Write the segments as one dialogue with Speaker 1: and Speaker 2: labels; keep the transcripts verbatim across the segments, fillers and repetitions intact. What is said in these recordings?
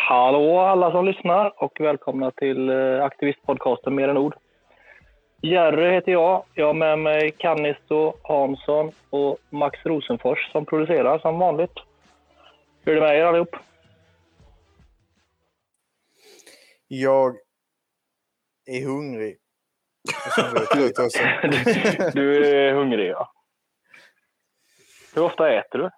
Speaker 1: Hallå alla som lyssnar och välkomna till aktivistpodcasten Mer än ord. Jerry heter jag. Jag har med mig Kannisto Hansson och Max Rosenfors som producerar som vanligt. Hur är det med er allihop?
Speaker 2: Jag är hungrig. du,
Speaker 1: du är hungrig, ja. Hur ofta äter du?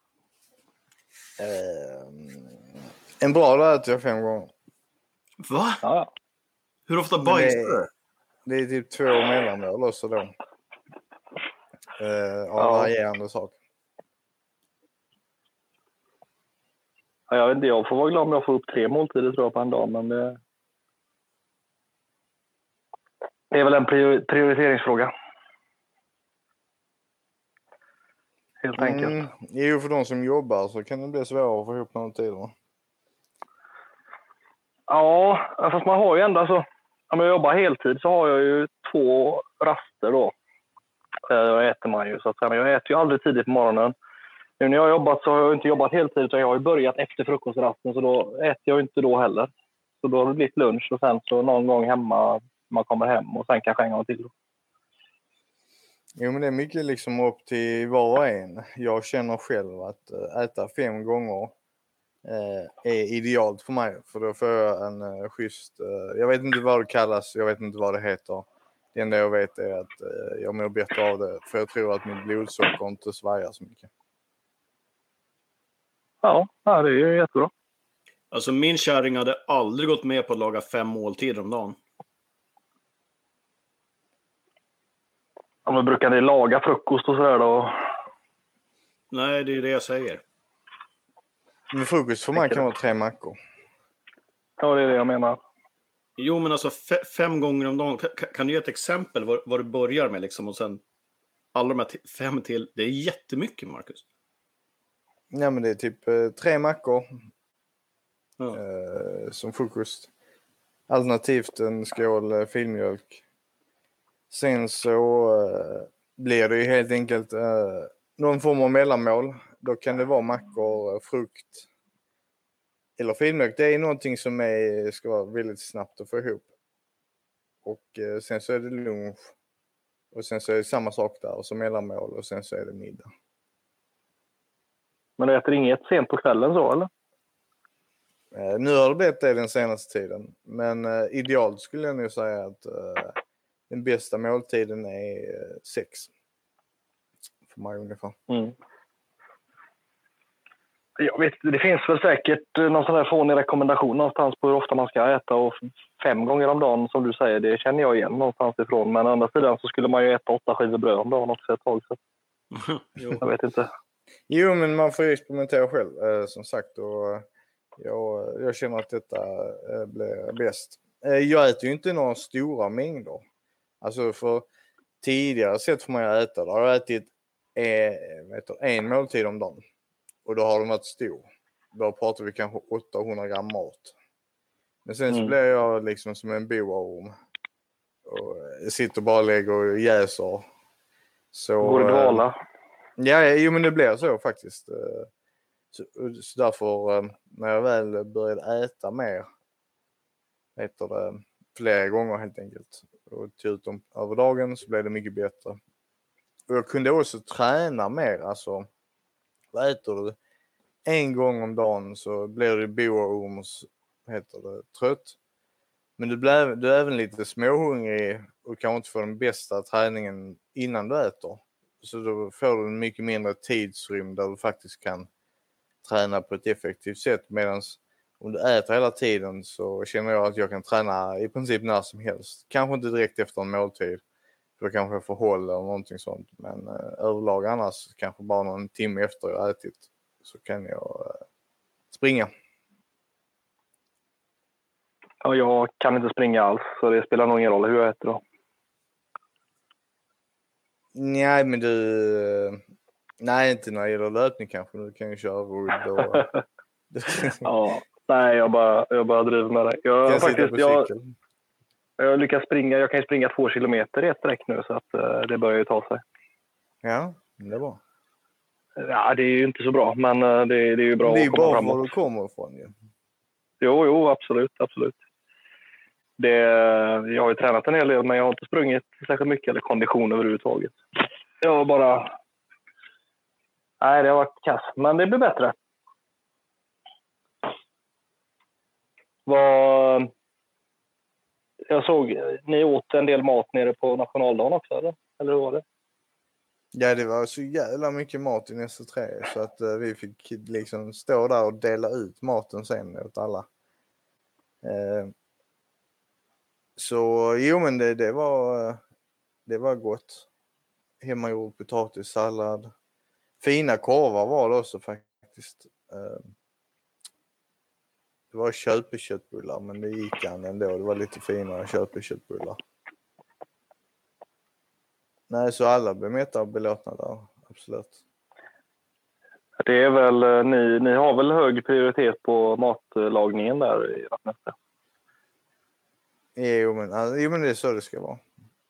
Speaker 2: Eh, en bra dag äter jag fem gånger.
Speaker 3: Va?
Speaker 1: Ja.
Speaker 3: Hur ofta bajsar du?
Speaker 2: Det är typ två mellanmål också då. Eh, av
Speaker 1: Ja.
Speaker 2: varierande sak.
Speaker 1: Ja, jag vet inte, jag får vara glad om jag får upp tre måltider tror jag på en dag, men det, det är väl en prioriteringsfråga. Helt enkelt.
Speaker 2: Mm, jo, för de som jobbar så kan det bli svårare att få ihop någon tid, va?
Speaker 1: Ja, fast man har ju ändå så. Om jag jobbar heltid så har jag ju två raster då. Då äter man ju så att säga. Men jag äter ju aldrig tidigt på morgonen. Nu när jag har jobbat så har jag inte jobbat heltid utan jag har ju börjat efter frukostrasten så då äter jag inte då heller. Så då har det blivit lunch och sen så någon gång hemma man kommer hem och sen kanske en gång till då.
Speaker 2: Jo, men det är mycket liksom upp till var och en. Jag känner själv att äta fem gånger eh, är idealt för mig. För då får jag en eh, schysst... Eh, jag vet inte vad det kallas, jag vet inte vad det heter. Det enda jag vet är att eh, jag mår bättre av det. För jag tror att mitt blodsocker inte svajar så mycket.
Speaker 1: Ja, ja, det är ju jättebra.
Speaker 3: Alltså min kärring hade aldrig gått med på att laga fem måltider om dagen.
Speaker 1: Ja, men brukar ni laga frukost och sådär då?
Speaker 3: Nej, det är det jag säger.
Speaker 2: Men frukost för mig kan vara tre mackor.
Speaker 1: Ja, det är det jag menar.
Speaker 3: Jo, men alltså fe- fem gånger om dagen. Kan, kan du ge ett exempel vad, vad du börjar med liksom? Och sen alla de här t- fem till. Det är jättemycket, Marcus.
Speaker 2: Ja, men det är typ eh, tre mackor.
Speaker 3: Ja.
Speaker 2: Eh, som frukost. Alternativt en skål eh, filmjölk. Sen så eh, blir det ju helt enkelt eh, någon form av mellanmål. Då kan det vara mackor, frukt eller filmjölk. Det är någonting som är, ska vara väldigt snabbt att få ihop. Och eh, sen så är det lunch. Och sen så är det samma sak där. Och så mellanmål och sen så är det middag.
Speaker 1: Men du äter inget sent på kvällen så, eller?
Speaker 2: Eh, nu har det blivit det den senaste tiden. Men eh, idealt skulle jag nog säga att eh, den bästa måltiden är eh, sex. För mig ungefär.
Speaker 1: Mm. Jag vet, det finns väl säkert någon sån här fånig rekommendation någonstans på hur ofta man ska äta. Och fem gånger om dagen, som du säger, det känner jag igen någonstans ifrån. Men å andra sidan så skulle man ju äta åtta skivor bröd om dagen också ett tag. Så. Jag vet inte.
Speaker 2: Jo, men man får ju experimentera själv, eh, som sagt. Och eh, jag, jag känner att detta eh, blir bäst. Eh, jag äter ju inte några stora mängder. Alltså för tidigare sätt för mig att äta, då har jag ätit eh, vet du, en måltid om dagen. Och då har de varit stor. Då pratar vi kanske åttahundra gram mat. Men sen så
Speaker 1: mm.
Speaker 2: blir jag liksom som en boaorm. Och jag sitter och bara lägger och jäser. Så,
Speaker 1: går det dvala?
Speaker 2: Ja, jo, men det blir så faktiskt. Så, så därför när jag väl började äta mer, heter det, flera gånger helt enkelt, och tog ut dem över dagen, så blev det mycket bättre. Och jag kunde också träna mer, alltså, vad äter du? En gång om dagen så blir du boaorms, heter det, trött. Men du blir, du är även lite småhungrig och kan inte få den bästa träningen innan du äter. Så då får du en mycket mindre tidsrymd där du faktiskt kan träna på ett effektivt sätt. Medan om du äter hela tiden så känner jag att jag kan träna i princip när som helst. Kanske inte direkt efter en måltid. För då kanske jag får håll eller någonting sånt. Men eh, överlag annars kanske bara någon timme efter jag ätit så kan jag eh, springa.
Speaker 1: Ja, jag kan inte springa alls så det spelar nog ingen roll hur jag äter då.
Speaker 2: Nej, men du... Nej, inte när det gäller löpning kanske. Du kan ju köra rudd och...
Speaker 1: ja, nej, jag bara, jag bara driver med dig. Jag,
Speaker 2: jag
Speaker 1: faktiskt, jag, jag lyckas springa. Jag kan ju springa två kilometer i ett sträck nu så att uh, det börjar ju ta sig.
Speaker 2: Ja, det är bra.
Speaker 1: Ja, det är ju inte så bra, men uh, det, det är ju bra
Speaker 2: det är
Speaker 1: att komma
Speaker 2: bra
Speaker 1: framåt.
Speaker 2: var du kommer ifrån ju.
Speaker 1: Jo, jo, absolut, absolut. Det, jag har ju tränat en hel del, men jag har inte sprungit särskilt mycket eller kondition överhuvudtaget. Jag var bara... Nej, det har varit kass, men det blir bättre. Vad... Jag såg, ni åt en del mat nere på nationaldagen också, eller? Eller hur var det?
Speaker 2: Ja, det var så jävla mycket mat i nästa tre så att uh, vi fick liksom stå där och dela ut maten sen åt alla. Uh, så jo, men det, det var uh, det var gott. Hemmagjord potatissallad. Fina korvar var det också faktiskt. Uh, det var köpeköttbullar, men det gick an ändå. Det var lite finare köpeköttbullar. Nej, så alla blev mätta och belåtna där, absolut.
Speaker 1: Det är väl, ni, ni har väl hög prioritet på matlagningen där i Vattnästa?
Speaker 2: Jo men, alltså, jo, men det är så det ska vara.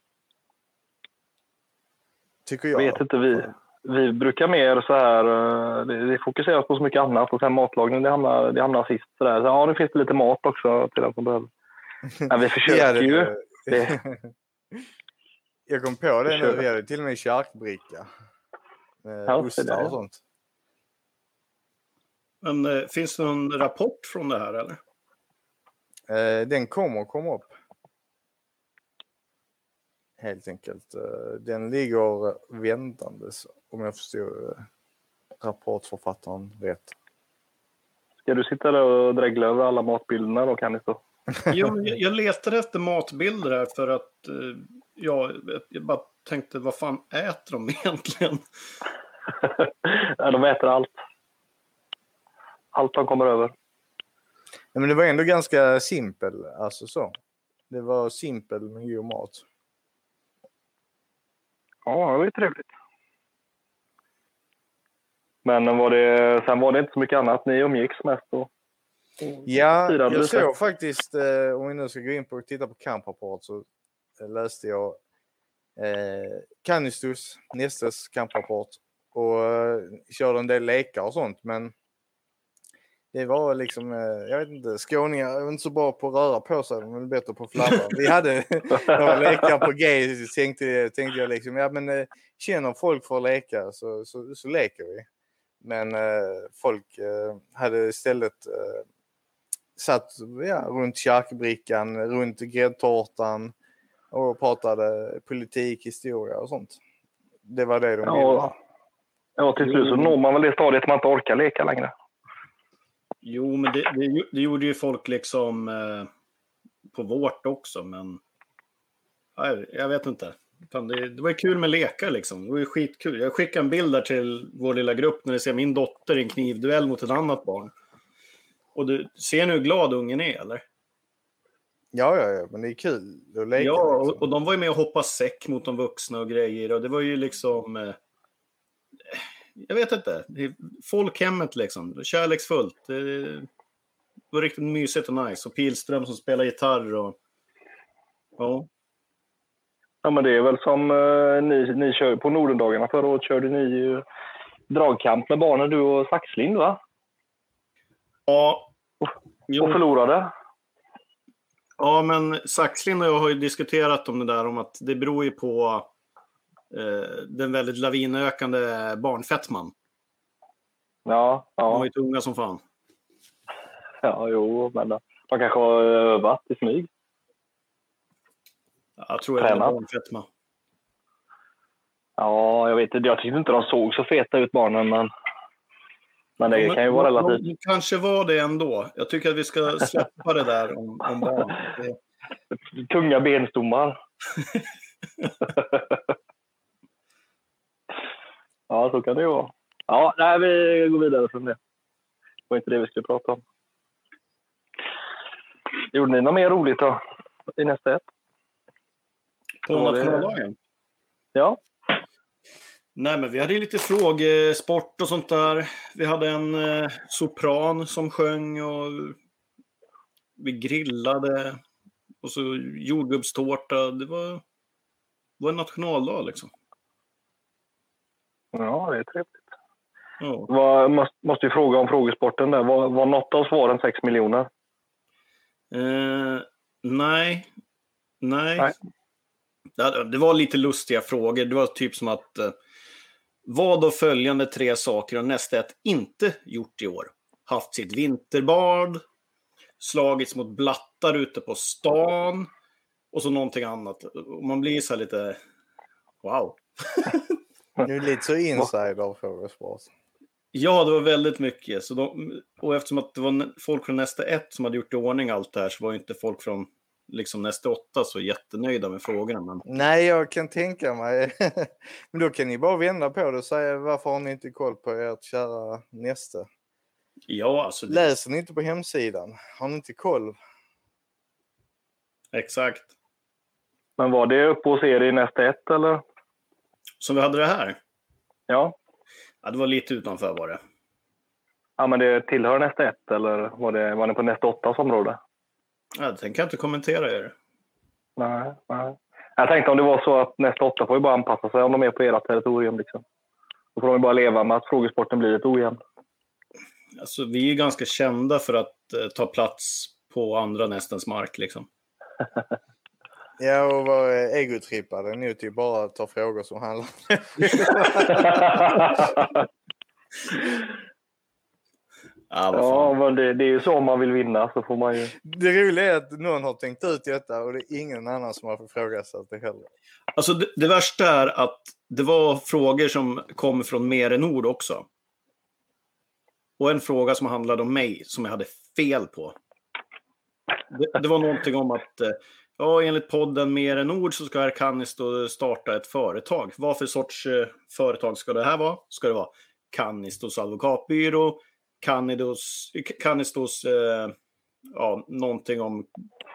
Speaker 2: Tycker jag.
Speaker 1: Jag vet inte, vi, vi brukar mer så här, det, det fokuseras på så mycket annat och sen matlagning, det hamnar, det hamnar sist. Så där. Så, ja, nu finns det lite mat också till den som behöver. Men vi försöker ja, det, ju. Det.
Speaker 2: Jag kom på det nu, vi hade till och med charkbricka. Med ja, ostar och sånt.
Speaker 3: Men eh, finns det någon rapport från det här eller?
Speaker 2: Eh, den kommer att komma upp. Helt enkelt. Eh, den ligger väntandes om jag förstår eh, rapportförfattaren rätt.
Speaker 1: Ska du sitta där och dregla över alla matbilderna då, kan ni stå?
Speaker 3: Jo, jag, jag letade efter matbilder här för att eh, ja, jag bara tänkte, vad fan äter de egentligen?
Speaker 1: Ja, de äter allt. Allt de kommer över.
Speaker 2: Ja, men det var ändå ganska simpel, alltså så. Det var simpel men god mat.
Speaker 1: Ja, det var ju trevligt. Men var det, sen var det inte så mycket annat. Ni umgicks mest då?
Speaker 2: Ja, jag såg faktiskt, eh, om vi nu ska gå in på och titta på kamprapport så eh, läste jag eh, Cannistus, Nestes kamprapport och eh, körde en del lekar och sånt, men det var liksom, eh, jag vet inte, skåningar är inte så bra på att röra på sig, de är bättre på att flabba. Vi hade några lekar på G, tänkte, tänkte jag liksom, ja men eh, känner folk för att leka så, så, så leker vi. Men eh, folk eh, hade istället eh, satt ja, runt charkbrickan, runt gräddtårtan och pratade politik, historia och sånt. Det var det de
Speaker 1: ja,
Speaker 2: ville.
Speaker 1: Ja, till slut så når man väl det stadiet man inte orkar leka längre.
Speaker 3: Jo, men det, det, det gjorde ju folk liksom eh, på vårt också, men ja, jag vet inte. Fan, det, det var ju kul med lekar liksom. Det var ju skitkul. Jag skickade en bild där till vår lilla grupp när jag ser min dotter i en knivduell mot ett annat barn. Och du ser nu hur glad ungen är, eller?
Speaker 2: Ja, ja, ja, men det är kul att leka.
Speaker 3: Ja, och, och de var ju med och hoppa säck mot de vuxna och grejer. Och det var ju liksom... Eh, jag vet inte. Folkhemmet liksom. Kärleksfullt. Det var riktigt mysigt och nice. Och Pilström som spelar gitarr och... Ja.
Speaker 1: Ja, men det är väl som eh, ni, ni kör på Nordendagarna. Förra året körde ni ju dragkamp med barnen, du och Saxlind, va?
Speaker 3: Ja.
Speaker 1: Och, och förlorade.
Speaker 3: Ja, men Saxlind och jag har ju diskuterat om det där, om att det beror ju på eh, den väldigt lavinökande barnfettman.
Speaker 1: Ja, ja.
Speaker 3: De var ju tunga som fan.
Speaker 1: Ja, jo, men de kanske har övat i smyg.
Speaker 3: Jag tror att det var barnfettma.
Speaker 1: Ja, jag vet inte. Jag tyckte inte de såg så feta ut, barnen, men, men det ja, kan ju vara relativt.
Speaker 3: De, de kanske var det ändå. Jag tycker att vi ska släppa det där om, om barn. Det...
Speaker 1: Tunga benstommar. Ja, så kan det ju vara. Ja, nej, vi går vidare från det. Det var inte det vi skulle prata om. Gjorde ni något mer roligt då i nästa ett?
Speaker 3: På nationaldagen?
Speaker 1: Ja.
Speaker 3: Nej, men vi hade ju lite frågesport och sånt där. Vi hade en eh, sopran som sjöng och vi grillade och så jordgubbstårta. Det var, det var en nationaldag liksom.
Speaker 1: Ja, det är trevligt.
Speaker 3: Ja.
Speaker 1: Var, måste, måste ju fråga om frågesporten där. Var, var något av svaren sex miljoner?
Speaker 3: Uh, nej. nej.
Speaker 1: Nej.
Speaker 3: Det, det var lite lustiga frågor. Det var typ som att uh, vad av följande tre saker har nästa ett inte gjort i år? Haft sitt vinterbad, slagits mot blattar ute på stan och så någonting annat. Man blir så här lite wow.
Speaker 2: Det är lite så insider-frågesport.
Speaker 3: Ja, det var väldigt mycket. Så de, och eftersom att det var folk från nästa ett som hade gjort i ordning allt det här, så var ju inte folk från liksom nästa åtta så jättenöjda med frågorna. Men...
Speaker 2: Nej, jag kan tänka mig. Men då kan ni bara vända på det och säga varför har ni inte koll på ert kära nästa?
Speaker 3: Ja, alltså... Det...
Speaker 2: Läser ni inte på hemsidan? Har ni inte koll?
Speaker 3: Exakt.
Speaker 1: Men var det uppe hos er i nästa ett eller?
Speaker 3: Som vi hade det här?
Speaker 1: Ja.
Speaker 3: Ja, det var lite utanför var det.
Speaker 1: Ja, men det tillhör nästa ett eller var, det, var det på nästa åttas område?
Speaker 3: Ja, det tänker jag inte kommentera er.
Speaker 1: Nej, nej. Jag tänkte om det var så att nästa åtta får ju bara anpassa sig om de är på era territorium liksom. Då får de ju bara leva med att frågesporten blir lite ojämn.
Speaker 3: Alltså, vi är ju ganska kända för att eh, ta plats på andra nästens mark liksom.
Speaker 2: Ja, och vara egotrippade nu typ bara ta frågor som handlar
Speaker 3: Ja,
Speaker 1: ja, men det, det är ju så om man vill vinna så får man ju...
Speaker 2: Det roliga är att någon har tänkt ut detta och det är ingen annan som har ifrågasatt det heller.
Speaker 3: Alltså det, det värsta är att det var frågor som kom från mer än ord också. Och en fråga som handlade om mig som jag hade fel på. Det, det var någonting om att ja, enligt podden Mer än ord så ska herr Kannisto starta ett företag. Vad för sorts eh, företag ska det här vara? Ska det vara Kannistos advokatbyrå? Kannistos, Kannistos eh, ja, någonting om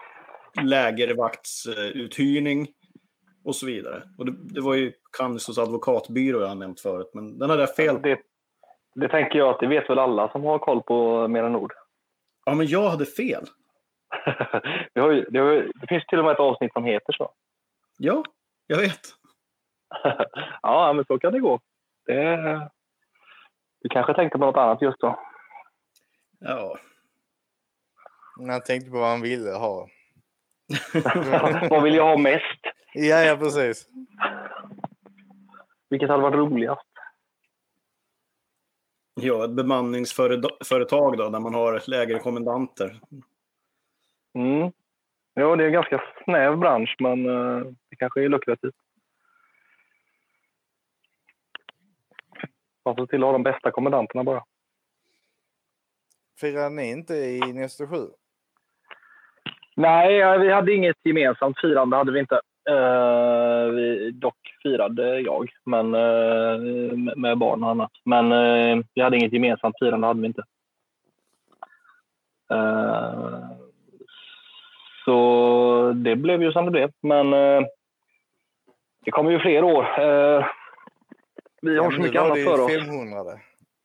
Speaker 3: lägervaktsuthyrning och så vidare. Och det, det var ju Kannistos advokatbyrå jag har nämnt förut, men den hade jag fel.
Speaker 1: Det, det tänker jag att det vet väl alla som har koll på Mer än ord.
Speaker 3: Ja, men jag hade fel.
Speaker 1: det, har ju, det, har ju, det finns till och med ett avsnitt som heter så.
Speaker 3: Ja, jag vet.
Speaker 1: Ja, men så kan det gå. Det, du kanske tänkte på något annat just då.
Speaker 3: Ja.
Speaker 2: Jag tänkte på vad han ville ha.
Speaker 1: Vad vill jag ha mest?
Speaker 2: Ja, ja, precis.
Speaker 1: Vilket hade varit roligast?
Speaker 3: Ja, ett bemanningsföretag då, där man har lägre kommendanter.
Speaker 1: Mm. Ja, det är en ganska snäv bransch, men uh, det kanske är lukrativt. Man får till att ha de bästa kommendanterna bara.
Speaker 2: Firar ni inte i nästa sju?
Speaker 1: Nej, vi hade inget gemensamt firande, hade vi inte. Uh, vi, dock firade jag, men uh, med barn och annat. Men uh, vi hade inget gemensamt firande, hade vi inte. Uh, så det blev ju som det blev. Men uh, det kommer ju fler år. Uh, vi har ja, så mycket annat för oss.
Speaker 2: femhundra.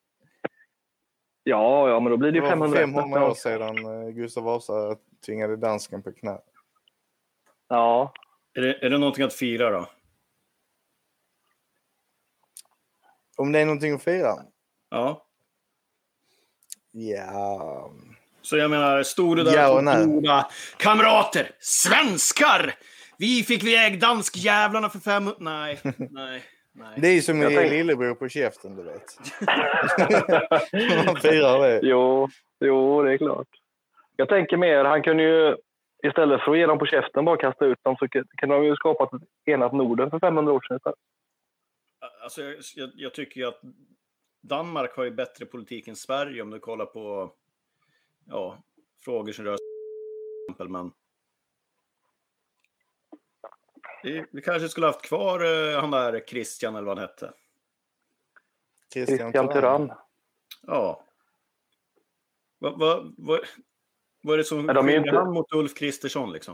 Speaker 1: Ja, ja, men då blir det, det femhundra.
Speaker 2: femhundra år sedan Gustav Vasa tvingade dansken på knä.
Speaker 1: Ja.
Speaker 3: Är det, är det någonting att fira då?
Speaker 2: Om det är någonting att fira?
Speaker 3: Ja.
Speaker 2: Ja.
Speaker 3: Så jag menar, stora där
Speaker 2: ja,
Speaker 3: stora kamrater, svenskar! Vi fick väg danskjävlarna för fem... Nej, nej, nej.
Speaker 2: Det är ju som i tänkte... lillebror på käften, du vet. Man firar det.
Speaker 1: Jo, jo, det är klart. Jag tänker mer, han kunde ju istället för att ge dem på käften bara kasta ut dem så kan de ju skapa ett enat Norden för femhundra år sedan.
Speaker 3: Alltså jag, jag, jag tycker ju att Danmark har ju bättre politik än Sverige om du kollar på ja, frågor som rör exempel, men vi, vi kanske skulle haft kvar uh, han där Christian eller vad han hette.
Speaker 1: Christian Tyrann.
Speaker 3: Ja. Vad va, va, va är det som
Speaker 1: de
Speaker 3: skiljer inte... han mot Ulf Kristersson liksom?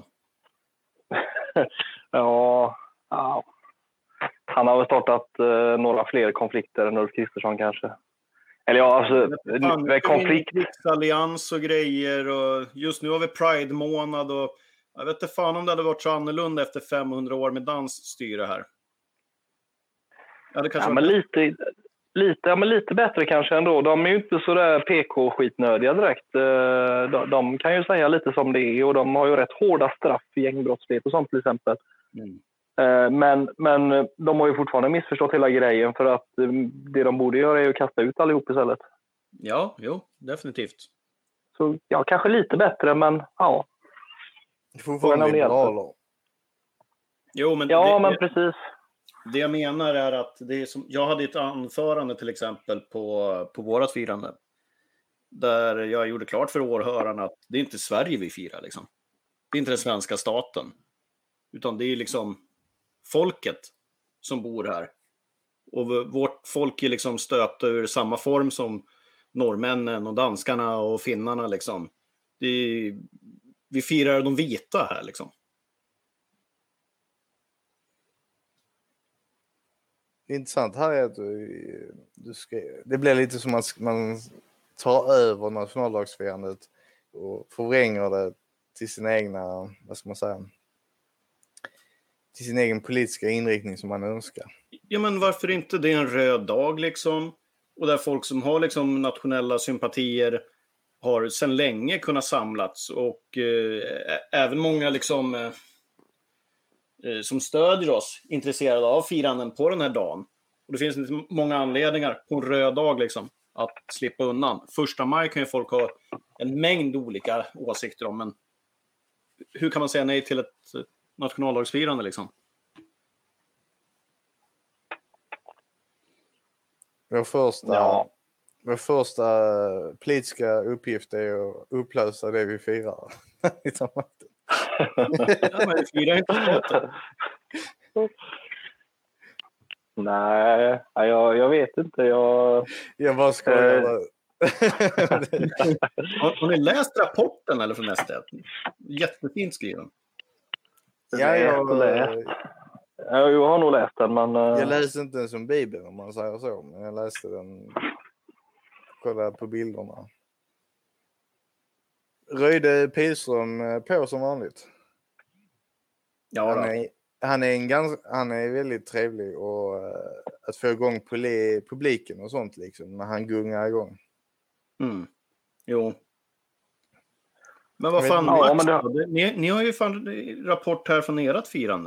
Speaker 1: ja, ja. Han har väl startat uh, några fler konflikter än Ulf Kristersson kanske. Eller ja, alltså
Speaker 3: Fan,
Speaker 1: konflikt.
Speaker 3: Allians och grejer och just nu har vi Pride-månad och jag vet inte fan om det hade varit så annorlunda efter femhundra år med dansstyre här. Ja, det kanske
Speaker 1: ja,
Speaker 3: var...
Speaker 1: men lite, Lite, ja, men lite bättre kanske ändå. De är ju inte så där P K-skitnödiga direkt. Eh, De, de kan ju säga lite som det är och de har ju rätt hårda straff i gängbrottslighet och sånt till exempel.
Speaker 3: Mm.
Speaker 1: Eh, Men, men de har ju fortfarande missförstått hela grejen för att eh, det de borde göra är att kasta ut allihop istället.
Speaker 3: Ja, jo, definitivt.
Speaker 1: Så ja, kanske lite bättre, men ja.
Speaker 2: Det får fortfarande liberaler.
Speaker 3: Jo, men
Speaker 1: Ja,
Speaker 3: det,
Speaker 1: men
Speaker 3: det,
Speaker 1: precis.
Speaker 3: det jag menar är att det är som, jag hade ett anförande till exempel på, på vårat firande. Där jag gjorde klart för åhörarna att det är inte Sverige vi firar liksom. Det är inte den svenska staten. Utan det är liksom folket som bor här. Och vårt folk är liksom stöpta ur samma form som norrmännen och danskarna och finnarna liksom. Det är, vi firar de vita här liksom.
Speaker 2: Det intressant här är att du, du ska, det blir lite som att man tar över nationaldagsfirandet och förvränger det till sina egna, vad ska man säga, till sin egen politiska inriktning som man önskar.
Speaker 3: Ja, men varför inte? Det är en röd dag liksom. Och där folk som har liksom nationella sympatier har sedan länge kunnat samlats. Och eh, även många liksom eh, som stödjer oss intresserade av firanden på den här dagen. Och det finns liksom många anledningar på en röd dag liksom att slippa undan. Första maj kan ju folk ha en mängd olika åsikter om, men hur kan man säga nej till ett nationaldagsfirande liksom?
Speaker 2: Vår första,
Speaker 1: Ja.
Speaker 2: vår första politiska uppgift är att upplösa det vi firar.
Speaker 3: Ja, men vi firar inte staten.
Speaker 1: Nej, jag, jag vet inte. Jag,
Speaker 2: Jag bara skojar.
Speaker 1: Eh.
Speaker 3: Har, har ni läst rapporten eller från S D? Jättefint skriven.
Speaker 2: Ja, jag,
Speaker 1: läst. Ja, jag har nog läst den, men...
Speaker 2: jag läste inte den som Bibeln om man säger så, men jag läste den, kollade på bilderna. Röjde Pilström på som vanligt.
Speaker 3: Ja,
Speaker 2: han, är, han, är en ganska, han är väldigt trevlig och uh, att få igång poli, publiken och sånt liksom, när han gungar igång.
Speaker 3: Mm. Jo. Men vad fan,
Speaker 1: ja,
Speaker 3: Max,
Speaker 1: men det...
Speaker 3: ni, ni har ju fan rapport här från ert firande.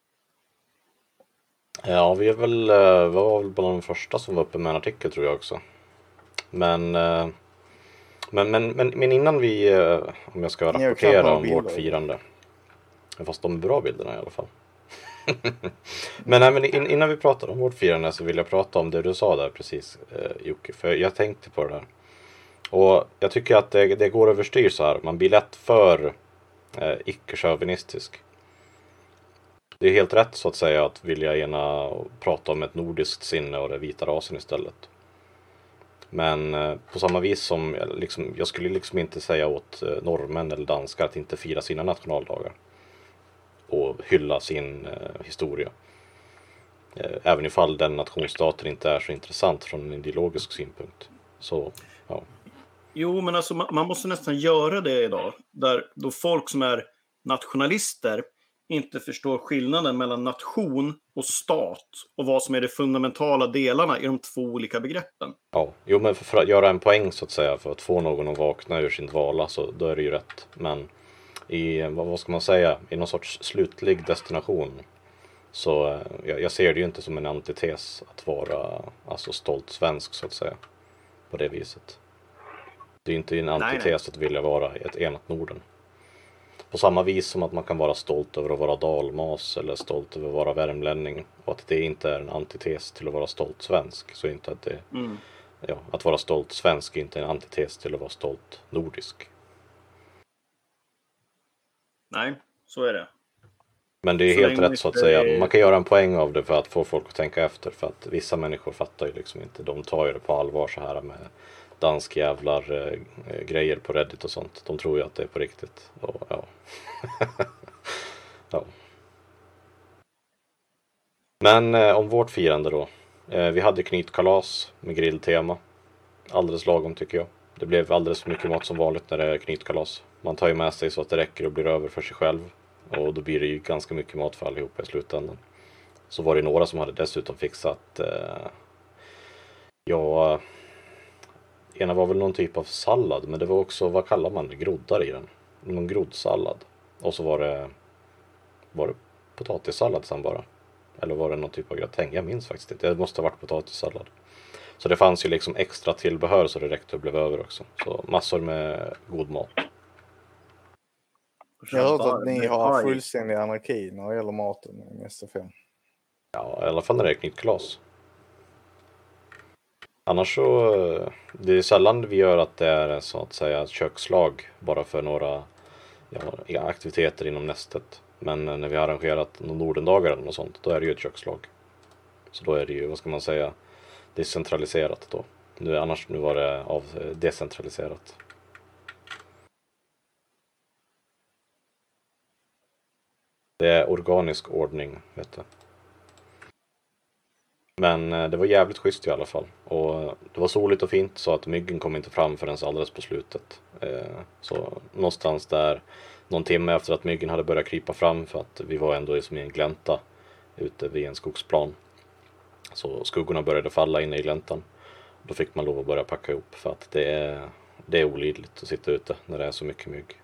Speaker 4: Ja, vi är väl, var väl bland de första som var uppe med en artikel tror jag också. Men, men, men, men, men innan vi, om jag ska rapportera om vårt firande. Fast de är bra bilderna i alla fall. men, nej, men innan vi pratar om vårt firande så vill jag prata om det du sa där precis, eh, Jocke. För jag tänkte på det där. Och jag tycker att det, det går överstyr så här. Man blir lätt för eh, icke-chauvinistisk. Det är helt rätt så att säga att vilja gärna prata om ett nordiskt sinne och den vita rasen istället. Men eh, på samma vis som liksom, jag skulle liksom inte säga åt eh, norrmän eller danskar att inte fira sina nationaldagar. Och hylla sin eh, historia. Eh, även ifall den nationsstaten inte är så intressant från en ideologisk synpunkt. Så, ja.
Speaker 3: Jo, men alltså man, man måste nästan göra det idag. Där då folk som är nationalister inte förstår skillnaden mellan nation och stat. Och vad som är de fundamentala delarna i de två olika begreppen.
Speaker 4: Ja, jo men för, för att göra en poäng så att säga. För att få någon att vakna ur sin dvala så då är det ju rätt. Men i, vad ska man säga, i någon sorts slutlig destination så jag, jag ser det ju inte som en antites att vara alltså stolt svensk så att säga på det viset. Det är ju inte en antites nej, nej. Att vilja vara ett enat Norden. På samma vis som att man kan vara stolt över att vara dalmas eller stolt över att vara värmlänning och att det inte är en antites till att vara stolt svensk så inte att det
Speaker 3: mm.
Speaker 4: ja, att vara stolt svensk är inte en antites till att vara stolt nordisk.
Speaker 3: Nej, så är det.
Speaker 4: Men det är så helt rätt så att säga. Man kan göra en poäng av det för att få folk att tänka efter. För att vissa människor fattar ju liksom inte. De tar ju det på allvar så här med dansk jävlar äh, grejer på Reddit och sånt. De tror ju att det är på riktigt. Och, ja. ja. Men äh, om vårt firande då. Äh, vi hade knytkalas med grilltema. Alldeles lagom tycker jag. Det blev alldeles för mycket mat som vanligt när det är knytkalas. Man tar ju med sig så att det räcker och blir över för sig själv. Och då blir det ju ganska mycket mat för allihopa i slutändan. Så var det några som hade dessutom fixat eh, Ja, ena var väl någon typ av sallad, men det var också, vad kallar man det, groddar i den. Någon groddsallad. Och så var det, var det potatissallad sen bara. Eller var det någon typ av gratäng? Jag minns faktiskt inte. Det måste ha varit potatissallad. Så det fanns ju liksom extra tillbehör så det räckte och blev över också. Så massor med god mat.
Speaker 2: Jag har hört att ni har fullständig anarki när det gäller maten i S F M.
Speaker 4: Ja, i alla fall när det är knytglas. Annars så, det är sällan vi gör att det är så att säga kökslag bara för några ja, aktiviteter inom nästet. Men när vi har arrangerat någon Nordendagar eller något sånt, då är det ju ett kökslag. Så då är det ju, vad ska man säga, decentraliserat då. Nu, annars nu var det av decentraliserat. Det är organisk ordning, vet du. Men det var jävligt schysst i alla fall. Och det var soligt och fint så att myggen kom inte fram förrän alldeles på slutet. Så någonstans där, någon timme efter att myggen hade börjat krypa fram, för att vi var ändå som i en glänta ute vid en skogsplan. Så skuggorna började falla inne i gläntan. Då fick man lov att börja packa ihop, för att det är, det är olidligt att sitta ute när det är så mycket mygg.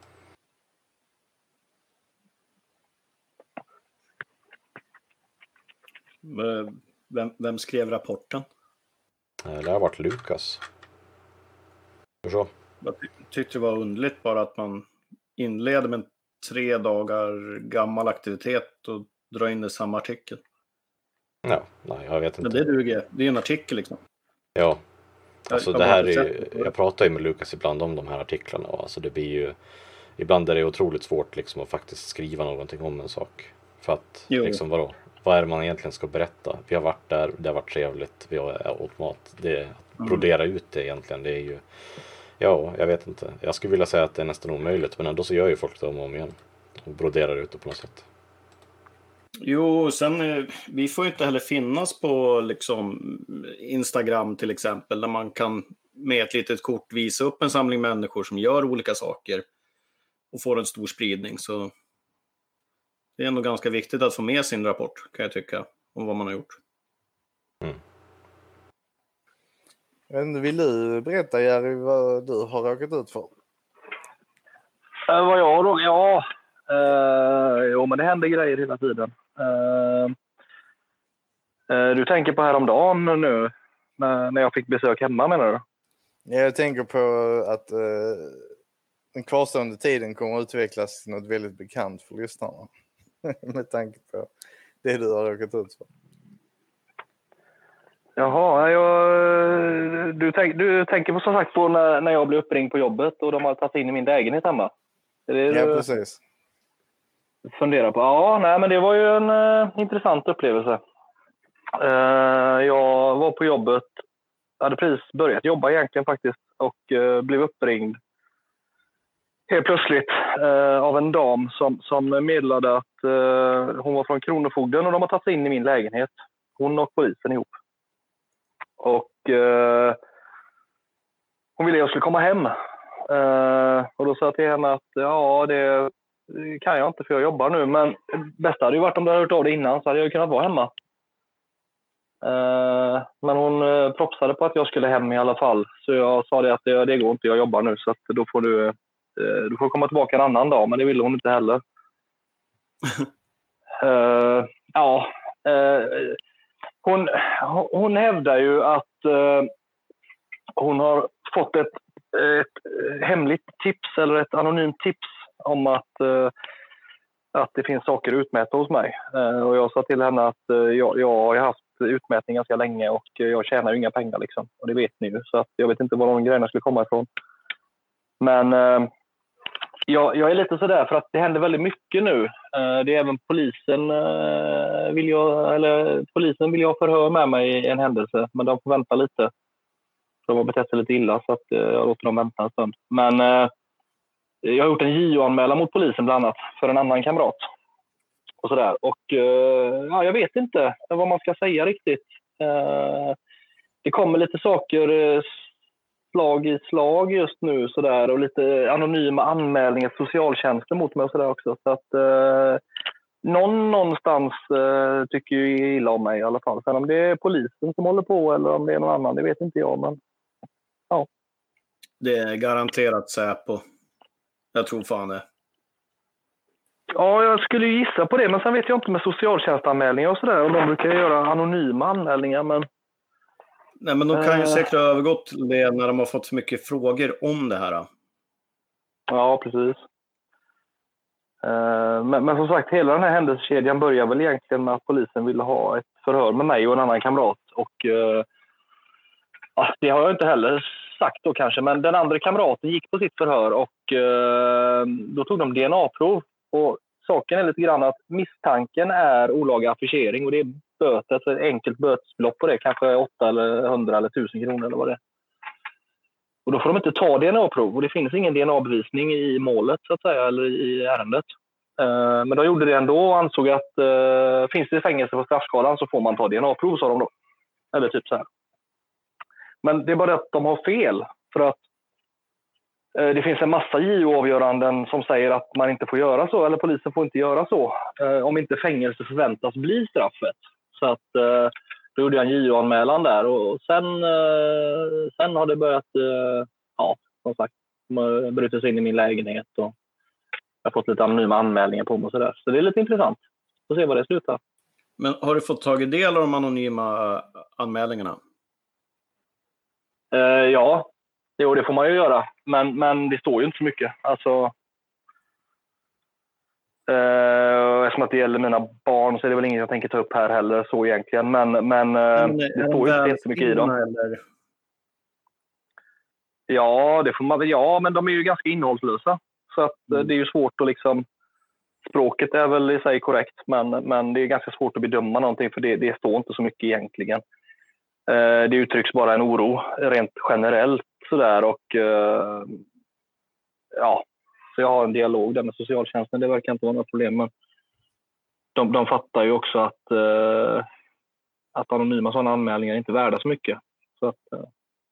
Speaker 3: Vem, vem skrev rapporten?
Speaker 4: Det har varit Lukas. Så.
Speaker 3: Jag tyckte det var underligt bara att man inleder med en tre dagar gammal aktivitet och drar in det i samma artikel.
Speaker 4: Ja, nej, jag vet inte.
Speaker 3: Men det duger. Det är en artikel liksom.
Speaker 4: Ja. Alltså jag, det här är, jag pratar ju med Lukas ibland om de här artiklarna och alltså det blir ju, ibland är det otroligt svårt liksom att faktiskt skriva någonting om en sak. För att jo. liksom vadå? Vad är det man egentligen ska berätta? Vi har varit där, det har varit trevligt, vi har åt mat. Det, att brodera ut det egentligen, det är ju, ja, jag vet inte. Jag skulle vilja säga att det är nästan omöjligt, men ändå så gör ju folk det om och om igen. Och broderar ut det på något sätt.
Speaker 3: Jo, sen vi får ju inte heller finnas på liksom Instagram till exempel, där man kan med ett litet kort visa upp en samling människor som gör olika saker och får en stor spridning. Så det är ändå ganska viktigt att få med sin rapport, kan jag tycka, om vad man har gjort.
Speaker 4: Mm.
Speaker 2: Men vill du berätta, Jerry, vad du har råkat ut för?
Speaker 1: Äh, vad jag då? Ja, uh, jo, men det händer grejer hela tiden. Uh, uh, du tänker på häromdagen nu, när, när jag fick besök hemma, menar du?
Speaker 2: Jag tänker på att uh, den kvarstående tiden kommer att utvecklas till något väldigt bekant för lyssnarna. Med tanke på det du har råkat ut för.
Speaker 1: Jaha, jag, du, tänk, du tänker på, som sagt på när, när jag blev uppringd på jobbet och de har tagit in i min lägenhet hemma. Är det
Speaker 2: ja,
Speaker 1: du
Speaker 2: precis.
Speaker 1: Funderar på? Ja, nej, men det var ju en uh, intressant upplevelse. Uh, jag var på jobbet, hade precis börjat jobba egentligen faktiskt och uh, blev uppringd helt plötsligt uh, av en dam som, som meddelade att uh, hon var från Kronofogden och de har tagit in i min lägenhet. Hon och polisen ihop. Och uh, hon ville att jag skulle komma hem. Uh, och då sa jag till henne att ja, det kan jag inte för jag jobbar nu. Men bästa hade ju varit om du hade hört av det innan, så hade jag kunnat vara hemma. Uh, men hon uh, propsade på att jag skulle hem i alla fall. Så jag sa det att det, det går inte, jag jobbar nu. Så att då får du, uh, du får komma tillbaka en annan dag. Men det ville hon inte heller. uh, ja, uh, hon, hon hävdar ju att uh, hon har fått ett, ett hemligt tips eller ett anonymt tips om att, uh, att det finns saker utmätta hos mig. Uh, och jag sa till henne att uh, jag, jag har haft utmätning ganska länge och jag tjänar ju inga pengar liksom. Och det vet ni ju. Så att jag vet inte var de grejerna skulle komma ifrån. Men uh, jag, jag är lite sådär för att det händer väldigt mycket nu. Uh, det är även polisen uh, vill jag, eller polisen vill jag förhöra med mig i en händelse. Men de får vänta lite. De har betett sig lite illa så att uh, jag låter dem vänta en stund. Men uh, jag har gjort en J O-anmälan mot polisen bland annat för en annan kamrat. Och sådär. Och uh, ja, jag vet inte vad man ska säga riktigt. Uh, det kommer lite saker uh, slag i slag just nu sådär. Och lite anonyma anmälningar, socialtjänster mot mig och sådär också. Så att uh, någon någonstans uh, tycker ju illa om mig i alla fall. Sen om det är polisen som håller på eller om det är någon annan, det vet inte jag. Men ja.
Speaker 3: Det är garanterat Säpo. Jag tror fan det.
Speaker 1: Ja, jag skulle ju gissa på det. Men sen vet jag inte med socialtjänstanmälningar och sådär. Om de brukar göra anonyma anmälningar. Men...
Speaker 3: Nej, men de kan ju
Speaker 1: uh...
Speaker 3: säkert ha övergått till det när de har fått så mycket frågor om det här.
Speaker 1: Ja, precis. Uh, men, men som sagt, hela den här händelsekedjan börjar väl egentligen med att polisen ville ha ett förhör med mig och en annan kamrat. Och uh, ja, det har jag inte heller sagt då kanske. Men den andra kamraten gick på sitt förhör och uh, då tog de D N A-prov. Och saken är lite grann att misstanken är olaga affischering och det är böter, alltså ett enkelt bötesbelopp på det, kanske åtta eller hundra eller tusen kronor eller vad det är. Och då får de inte ta D N A-prov och det finns ingen D N A-bevisning i målet så att säga, eller i ärendet. Uh, men de gjorde det ändå och ansåg att uh, finns det fängelse på straffskalan så får man ta D N A-prov, sa de då. Eller typ så här. Men det är bara det att de har fel, för att det finns en massa J O-avgöranden som säger att man inte får göra så, eller polisen får inte göra så, eh, om inte fängelse förväntas bli straffet. Så att eh, då gjorde jag en J O-anmälan där och sen, eh, sen har det börjat, eh, ja, som sagt, brutit sig in i min lägenhet och jag har fått lite anonyma anmälningar på mig och sådär. Så det är lite intressant att se vad det slutar.
Speaker 3: Men har du fått tagit del av de anonyma anmälningarna?
Speaker 1: Eh, ja. Jo, det får man ju göra. Men, men det står ju inte så mycket. Alltså, eh, eftersom att det gäller mina barn så är det väl inget jag tänker ta upp här heller så egentligen. Men, men, men det står ju inte jättemycket i dem. Eller? Ja, det får man väl. Ja, men de är ju ganska innehållslösa. Så att mm. det är ju svårt att liksom... Språket är väl i sig korrekt, men, men det är ganska svårt att bedöma någonting för det, det står inte så mycket egentligen. Eh, det uttrycks bara en oro rent generellt. Sådär och uh, ja, så jag har en dialog där med socialtjänsten, det verkar inte vara några problem, men de, de fattar ju också att uh, att anonyma sådana anmälningar är inte värda så mycket. Så att, uh.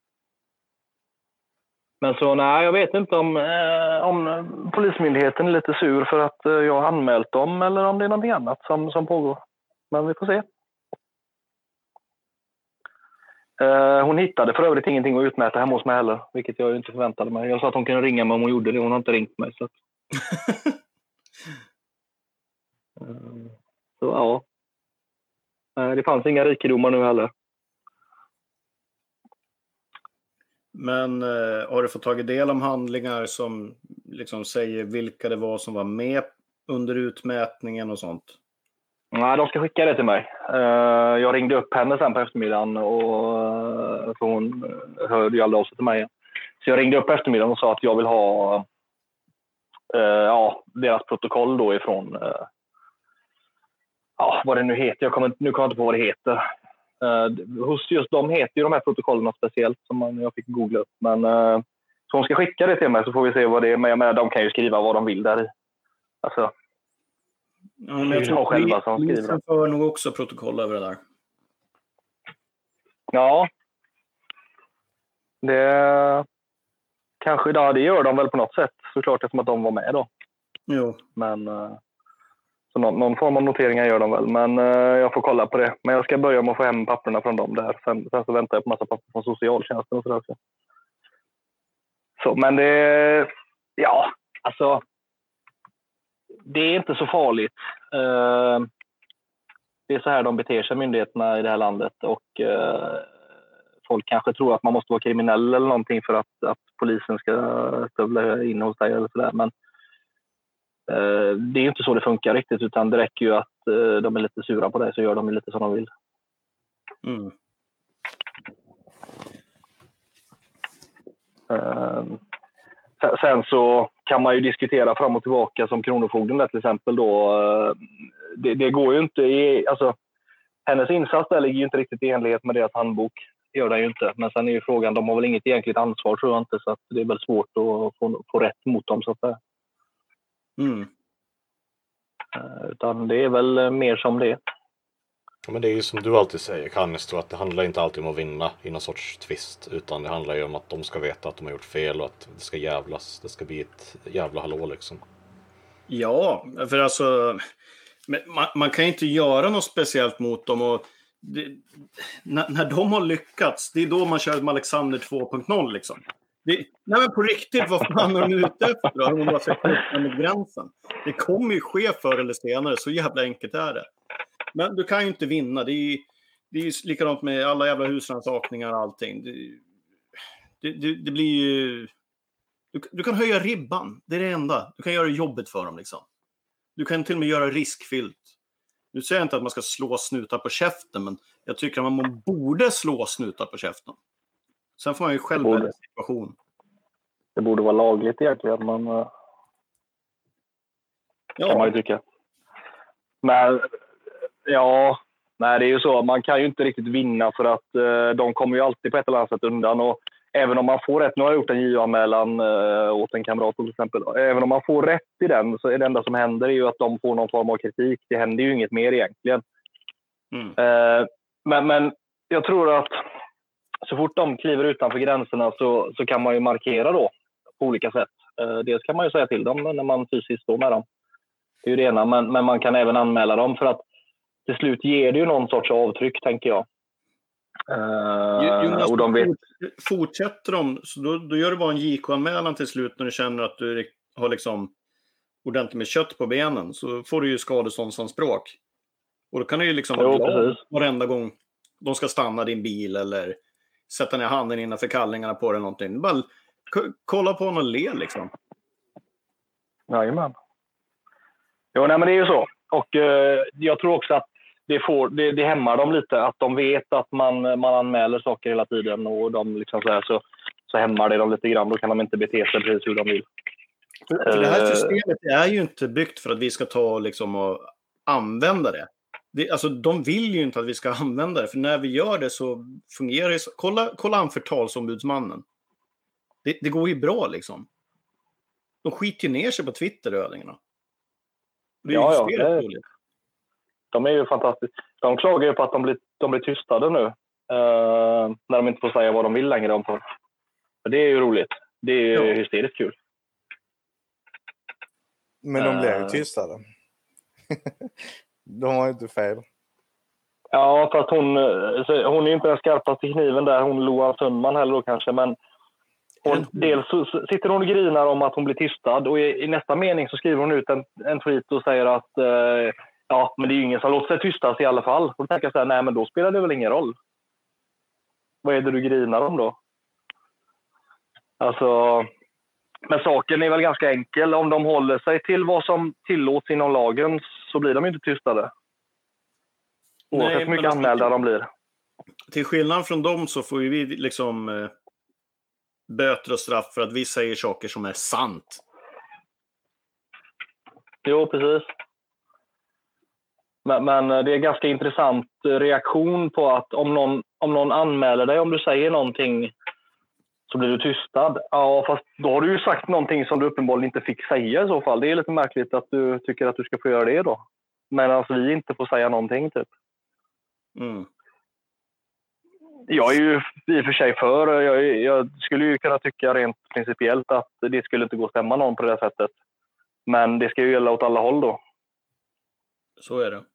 Speaker 1: Men så nej, jag vet inte om, uh, om polismyndigheten är lite sur för att uh, jag har anmält dem eller om det är någonting annat som, som pågår. Men vi får se. Uh, hon hittade för övrigt ingenting att utmäta hemma hos mig heller, vilket jag inte förväntade mig. Jag sa att hon kunde ringa mig om hon gjorde det, hon har inte ringt mig. Så, att... uh, så ja, uh, det fanns inga rikedomar nu heller.
Speaker 3: Men uh, har du fått tagit del om handlingar som liksom säger vilka det var som var med under utmätningen och sånt?
Speaker 1: Nej, de ska skicka det till mig. Jag ringde upp henne sen på eftermiddagen och för hon hörde ju aldrig av sig till mig. Så jag ringde upp på eftermiddagen och sa att jag vill ha ja, deras protokoll då ifrån ja, vad det nu heter. Jag kommer, nu kommer jag inte på vad det heter. Hos just de heter ju de här protokollerna speciellt som man, jag fick googla upp. Men så hon ska skicka det till mig så får vi se vad det är. Men jag menar, de kan ju skriva vad de vill där i. Alltså...
Speaker 3: Ja, men jag tror själva som skriver. För nog också protokoll över det där.
Speaker 1: Ja. Det kanske idag det gör de väl på något sätt. Såklart eftersom att de var med då.
Speaker 3: Jo.
Speaker 1: Men så någon, någon form av noteringar gör de väl. Men jag får kolla på det. Men jag ska börja med att få hem papperna från dem där. Sen, sen så väntar jag på massa papper från socialtjänsten och sådär. Så, men det... Ja, alltså... Det är inte så farligt. Uh, det är så här de beter sig, myndigheterna i det här landet. Och uh, folk kanske tror att man måste vara kriminell eller någonting för att, att polisen ska stövla in hos dig eller sådär. Men uh, det är inte så det funkar riktigt, utan det räcker ju att uh, de är lite sura på dig så gör de lite som de vill.
Speaker 3: Mm.
Speaker 1: Uh, Sen så kan man ju diskutera fram och tillbaka som kronofogden där till exempel då. Det, det går ju inte i, alltså hennes insats där ligger ju inte riktigt i enlighet med deras handbok. Det gör den ju inte. Men sen är ju frågan, de har väl inget egentligt ansvar tror jag inte, så att det är väl svårt att få, få rätt mot dem så att säga.
Speaker 3: Mm.
Speaker 1: Utan det är väl mer som det.
Speaker 4: Ja, men det är ju som du alltid säger, Kannis, att det handlar inte alltid om att vinna i någon sorts twist, utan det handlar ju om att de ska veta att de har gjort fel och att det ska jävlas, det ska bli ett jävla hallå liksom.
Speaker 3: Ja, för alltså Men man, man kan inte göra något speciellt mot dem. Och det, när, när de har lyckats, det är då man kör med Alexander två punkt noll liksom. Det, nej men på riktigt, vad fan är de ute efter då? De bara ska knutta med gränsen. Det kommer ju ske förr eller senare, så jävla enkelt är det. Men du kan ju inte vinna. Det är ju, det är ju likadant med alla jävla husrannsakningar och allting. Det, det, det, det blir ju... Du, du kan höja ribban, det är det enda. Du kan göra jobbet för dem liksom. Du kan till och med göra riskfyllt. Nu säger jag inte att man ska slå snutar på käften, men jag tycker att man borde slå snutar på käften. Sen får man ju själv välja situation.
Speaker 1: Det borde vara lagligt egentligen, men ja. Kan man ju tycka. Men ja, nej, det är ju så. Man kan ju inte riktigt vinna för att eh, de kommer ju alltid på ett eller annat sätt undan. Och även om man får rätt, nu har jag gjort en J O-anmälan eh, åt en kamrat till exempel. Även om man får rätt i den, så är det enda som händer är ju att de får någon form av kritik. Det händer ju inget mer egentligen. Mm. Eh, men, men jag tror att så fort de kliver utanför gränserna så, så kan man ju markera då på olika sätt. Eh, dels kan man ju säga till dem när man fysiskt står med dem. Det är ju det ena, men, men man kan även anmäla dem för att till slut ger det ju någon sorts avtryck, tänker jag. Uh,
Speaker 3: Jonas,
Speaker 1: och de vet...
Speaker 3: fortsätter de, så då, då gör du bara en J K-anmälan till slut när du känner att du har liksom ordentligt med kött på benen, så får du ju skadeståndsanspråk. Och då kan du ju liksom vara glad varenda gång de ska stanna din bil eller sätta ner handen innanför kallingarna på det eller någonting. Bara k- kolla på honom och le liksom.
Speaker 1: Jajamän. Jo, nej men det är ju så. Och uh, jag tror också att Det, får, det, det hämmar dem lite, att de vet att man, man anmäler saker hela tiden och de liksom så, här, så, så hämmar det dem lite grann. Då kan de inte bete sig precis hur de vill.
Speaker 3: För det här systemet är ju inte byggt för att vi ska ta liksom, och använda det. det. Alltså, de vill ju inte att vi ska använda det, för när vi gör det så fungerar det. Så, kolla, kolla an förtalsombudsmannen. Det, det går ju bra liksom. De skiter ju ner sig på Twitter, ödingarna. Det är
Speaker 1: ja,
Speaker 3: ju
Speaker 1: ja, det är... De är ju fantastiska. De klagar ju på att de blir, de blir tystade nu. Uh, när de inte får säga vad de vill längre om på. Det är ju roligt. Det är ju ja. hysteriskt kul.
Speaker 2: Men de blir ju tystade. De har ju inte fel.
Speaker 1: Ja, för att hon, hon är ju inte den skarpaste kniven där. Hon Loa Sundman heller då kanske. Men hon, mm. dels så sitter hon och grinar om att hon blir tystad. Och i, i nästa mening så skriver hon ut en, en tweet och säger att uh, ja, men det är ju ingen som låter sig tystas i alla fall. Och då tänker jag så här, nej men då spelar det väl ingen roll. Vad är det du grinar om då? Alltså, men saken är väl ganska enkel. Om de håller sig till vad som tillåts inom lagen så blir de ju inte tystade. Oavsett hur mycket anmälda de blir.
Speaker 3: Till skillnad från dem så får ju vi liksom eh, böter och straff för att vi säger saker som är sant.
Speaker 1: Jo, precis. Men, men det är en ganska intressant reaktion på att om någon, om någon anmäler dig, om du säger någonting så blir du tystad. Ja, fast då har du ju sagt någonting som du uppenbarligen inte fick säga i så fall. Det är lite märkligt att du tycker att du ska få göra det då. Men alltså vi inte får säga någonting typ.
Speaker 3: Mm.
Speaker 1: Jag är ju i och för sig för. Jag, jag skulle ju kunna tycka rent principiellt att det skulle inte gå att stämma någon på det sättet. Men det ska ju gälla åt alla håll då.
Speaker 3: Så är det.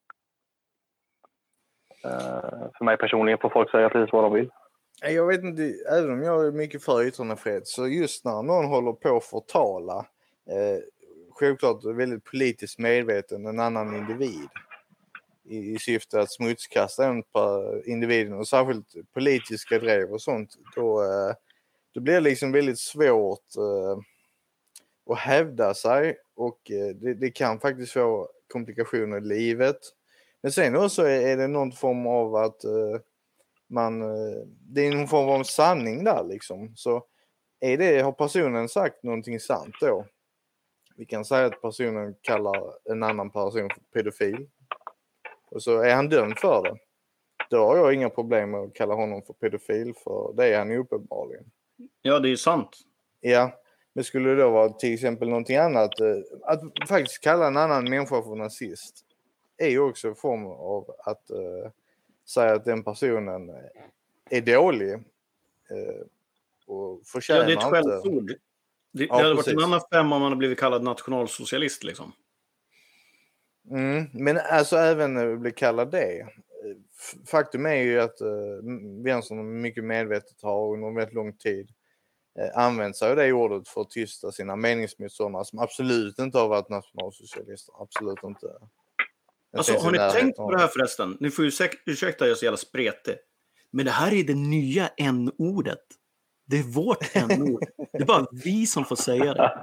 Speaker 1: Uh, för mig personligen får folk säga precis vad de vill.
Speaker 2: Jag vet inte, även om jag är mycket för yttrandefrihet, så just när någon håller på att förtala, eh, självklart väldigt politiskt medveten, en annan individ i, i syfte att smutskasta en på individen och särskilt politiska drev och sånt, då, eh, då blir det liksom väldigt svårt eh, att hävda sig och eh, det, det kan faktiskt få komplikationer i livet. Men sen också är det någon form av att eh, man, eh, det är någon form av sanning där liksom. Så är det, har personen sagt någonting sant då? Vi kan säga att personen kallar en annan person för pedofil. Och så är han dömd för det. Då har jag inga problem med att kalla honom för pedofil, för det är han ju uppenbarligen.
Speaker 3: Ja, det är ju sant.
Speaker 2: Ja, men skulle det då vara till exempel någonting annat, eh, att faktiskt kalla en annan människa för nazist är ju också en form av att uh, säga att den personen är dålig uh, och förtjänar inte...
Speaker 3: Ja, det är ett skällsord. Det, ja, det hade precis varit en annan femma om man hade blivit kallad nationalsocialist liksom.
Speaker 2: Mm, men alltså även bli kallad det. Faktum är ju att uh, vänstern mycket medvetet har under väldigt lång tid uh, använt sig av det ordet för att tysta sina meningsmotståndare som absolut inte har varit nationalsocialister. Absolut inte.
Speaker 3: Alltså, har ni tänkt på det här förresten? Ni får ju säkert ursäkta jag är så jävla spretig. Men det här är det nya n-ordet. Det är vårt n-ord. Det är bara vi som får säga det.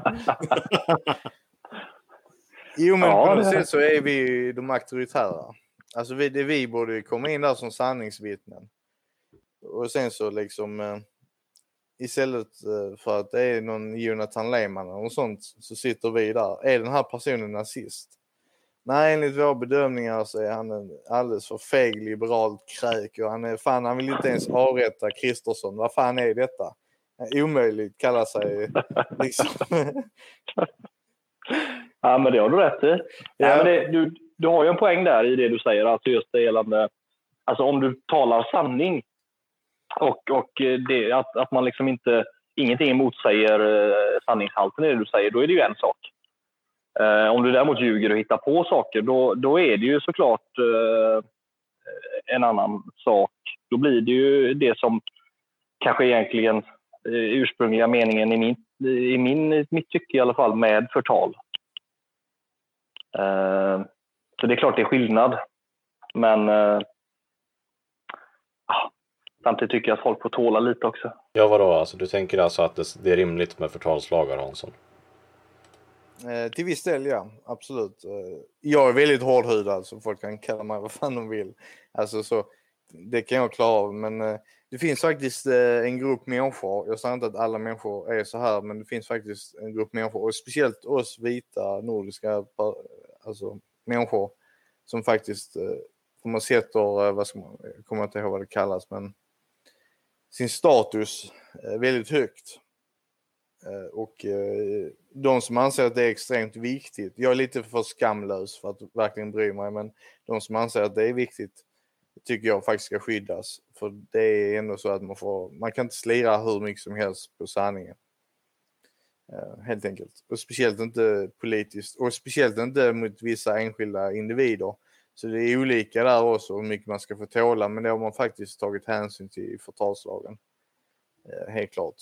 Speaker 2: Jo, men
Speaker 1: ja,
Speaker 2: på något sätt så är vi de auktoritära. Alltså vi, det vi borde komma in där som sanningsvittnen. Och sen så liksom eh, istället eh, för att det är någon Jonathan Lehmann och sånt så sitter vi där. Är den här personen nazist? Nej, enligt våra bedömningar så är han en alldeles för feg liberalt kräk och han är fan, han vill inte ens avrätta Kristersson. Vad fan är detta? Omöjligt kallar sig liksom.
Speaker 1: Ja, men det har du rätt i. Ja. Ja, men det, du, du har ju en poäng där i det du säger. Alltså just det gällande, alltså om du talar sanning och, och det, att, att man liksom inte, ingenting motsäger eh, sanningshalten i det du säger, då är det ju en sak. Eh, om du däremot ljuger och hittar på saker, då, då är det ju såklart eh, en annan sak. Då blir det ju det som kanske egentligen eh, ursprungliga meningen i min, i min mitt tycke i alla fall med förtal. Uh, så det är klart det är skillnad. Men uh, ah, samtidigt tycker jag att folk får tåla lite också.
Speaker 4: Ja, vadå? Alltså, du tänker alltså att det, det är rimligt med förtalslagar, Hansson?
Speaker 2: Eh, till viss del, ja. Absolut. Eh, jag är väldigt hårdhudad så folk kan kalla mig vad fan de vill. Alltså så, det kan jag klara av. Men eh, det finns faktiskt eh, en grupp människor. Jag säger inte att alla människor är så här, men det finns faktiskt en grupp människor. Och speciellt oss vita, nordiska alltså, människor som faktiskt, eh, om man sätter, eh, vad ska man, jag kommer inte ihåg vad det kallas, men sin status eh, väldigt högt. Eh, och eh, de som anser att det är extremt viktigt, jag är lite för skamlös för att verkligen bry mig, men de som anser att det är viktigt tycker jag faktiskt ska skyddas. För det är ändå så att man får, man kan inte slira hur mycket som helst på sanningen. Uh, helt enkelt. Och speciellt inte politiskt. Och speciellt inte mot vissa enskilda individer. Så det är olika där också hur mycket man ska få tåla. Men det har man faktiskt tagit hänsyn till i förtalslagen. Uh, helt klart.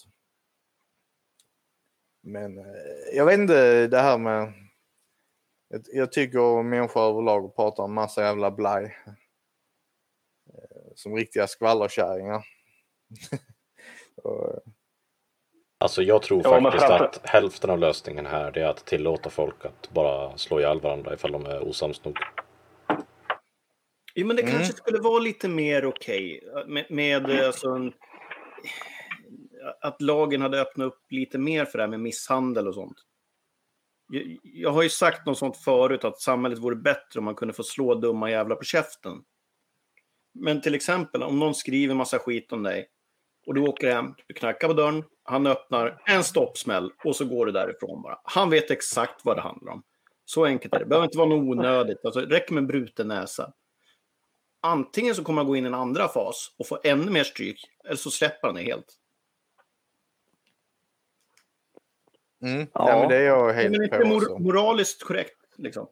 Speaker 2: Men uh, jag vet inte det här med... Jag, jag tycker människor överlag pratar om massa jävla blaj. Som riktiga skvallerkärringar. och...
Speaker 4: Alltså jag tror ja, faktiskt framför... att hälften av lösningen här är att tillåta folk att bara slå ihjäl varandra ifall de är osams nog.
Speaker 3: Jo, men det mm. kanske skulle vara lite mer okej okay. med, med alltså, en... att lagen hade öppnat upp lite mer för det här med misshandel och sånt. Jag, jag har ju sagt något sånt förut att samhället vore bättre om man kunde få slå dumma jävla på käften. Men till exempel om någon skriver massa skit om dig och du åker hem, du knackar på dörren, han öppnar en stoppsmäll och så går du därifrån bara. Han vet exakt vad det handlar om. Så enkelt är det. Det behöver inte vara något onödigt. Alltså, det räcker med bruten näsa. Antingen så kommer han gå in i en andra fas och få ännu mer stryk, eller så släpper han det helt.
Speaker 2: Mm. Ja. Ja, men det är jag helt
Speaker 3: men inte mor- moraliskt korrekt liksom.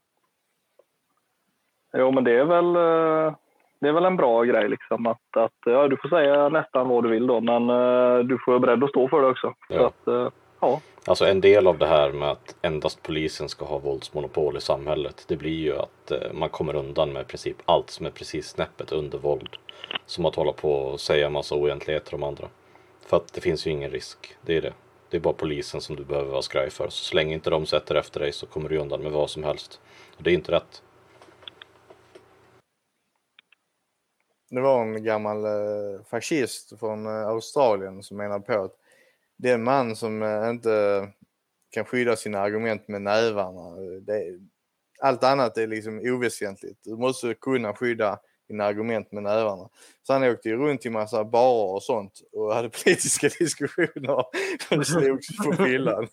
Speaker 1: Jo, men det är väl det är väl en bra grej liksom att, att ja, du får säga nästan vad du vill då, men uh, du får vara beredd att stå för det också.
Speaker 4: Ja.
Speaker 1: Så att, uh, ja.
Speaker 4: Alltså en del av det här med att endast polisen ska ha våldsmonopol i samhället, det blir ju att uh, man kommer undan med i princip allt som är precis snäppet under våld. Som att hålla på och säga massa oegentligheter om andra. För att det finns ju ingen risk, det är det. Det är bara polisen som du behöver vara skraj för. Så, så länge inte de sätter efter dig så kommer du undan med vad som helst. Och det är inte rätt.
Speaker 2: Det var en gammal eh, fascist från eh, Australien som menade på att det är en man som eh, inte kan skydda sina argument med nävarna. Det, allt annat är liksom oväsentligt. Du måste kunna skydda dina argument med nävarna. Så han åkte ju runt i massa barer och sånt och hade politiska diskussioner och det slogs på fyllan.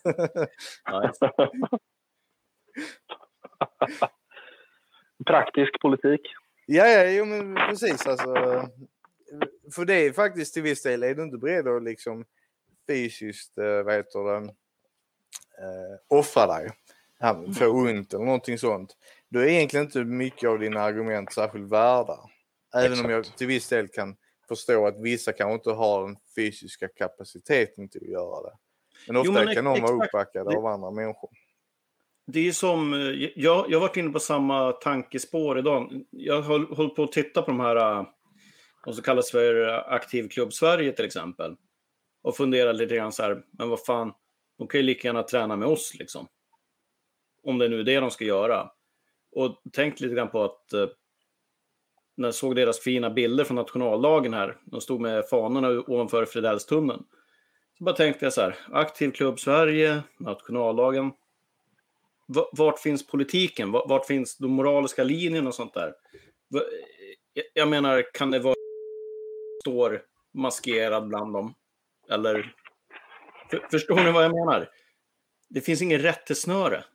Speaker 1: Praktisk politik.
Speaker 2: Ja, ja, jo, men precis. Alltså, för det är faktiskt till viss del är du inte beredd att liksom fysiskt, vad heter det, äh, offra dig. Få ont eller någonting sånt. då är egentligen inte mycket av dina argument särskilt värda. Även
Speaker 4: Exakt.
Speaker 2: om jag till viss del kan förstå att vissa kanske inte har den fysiska kapaciteten till att göra det. Men ofta
Speaker 3: Jo, men
Speaker 2: kan de vara
Speaker 3: exakt.
Speaker 2: uppbackade
Speaker 3: Det-
Speaker 2: av andra människor.
Speaker 3: Det är som, eh, jag, jag har varit inne på samma tankespår idag. Jag har hållit på att titta på de här, eh, de som kallas för Aktiv Klubb Sverige till exempel. Och fundera lite grann så här, men vad fan, de kan ju lika gärna träna med oss liksom. Om det nu är det de ska göra. Och tänk lite grann på att eh, när jag såg deras fina bilder från nationaldagen här, de stod med fanorna ovanför Fridhällstunneln. Så bara tänkte jag så här, Aktiv Klubb Sverige, nationaldagen. V- Vart finns politiken? Vart, vart finns de moraliska linjerna och sånt där? V- jag- Jag menar, kan det vara står maskerad bland dem? Eller för, förstår ni vad jag menar? Det finns ingen rättesnöre.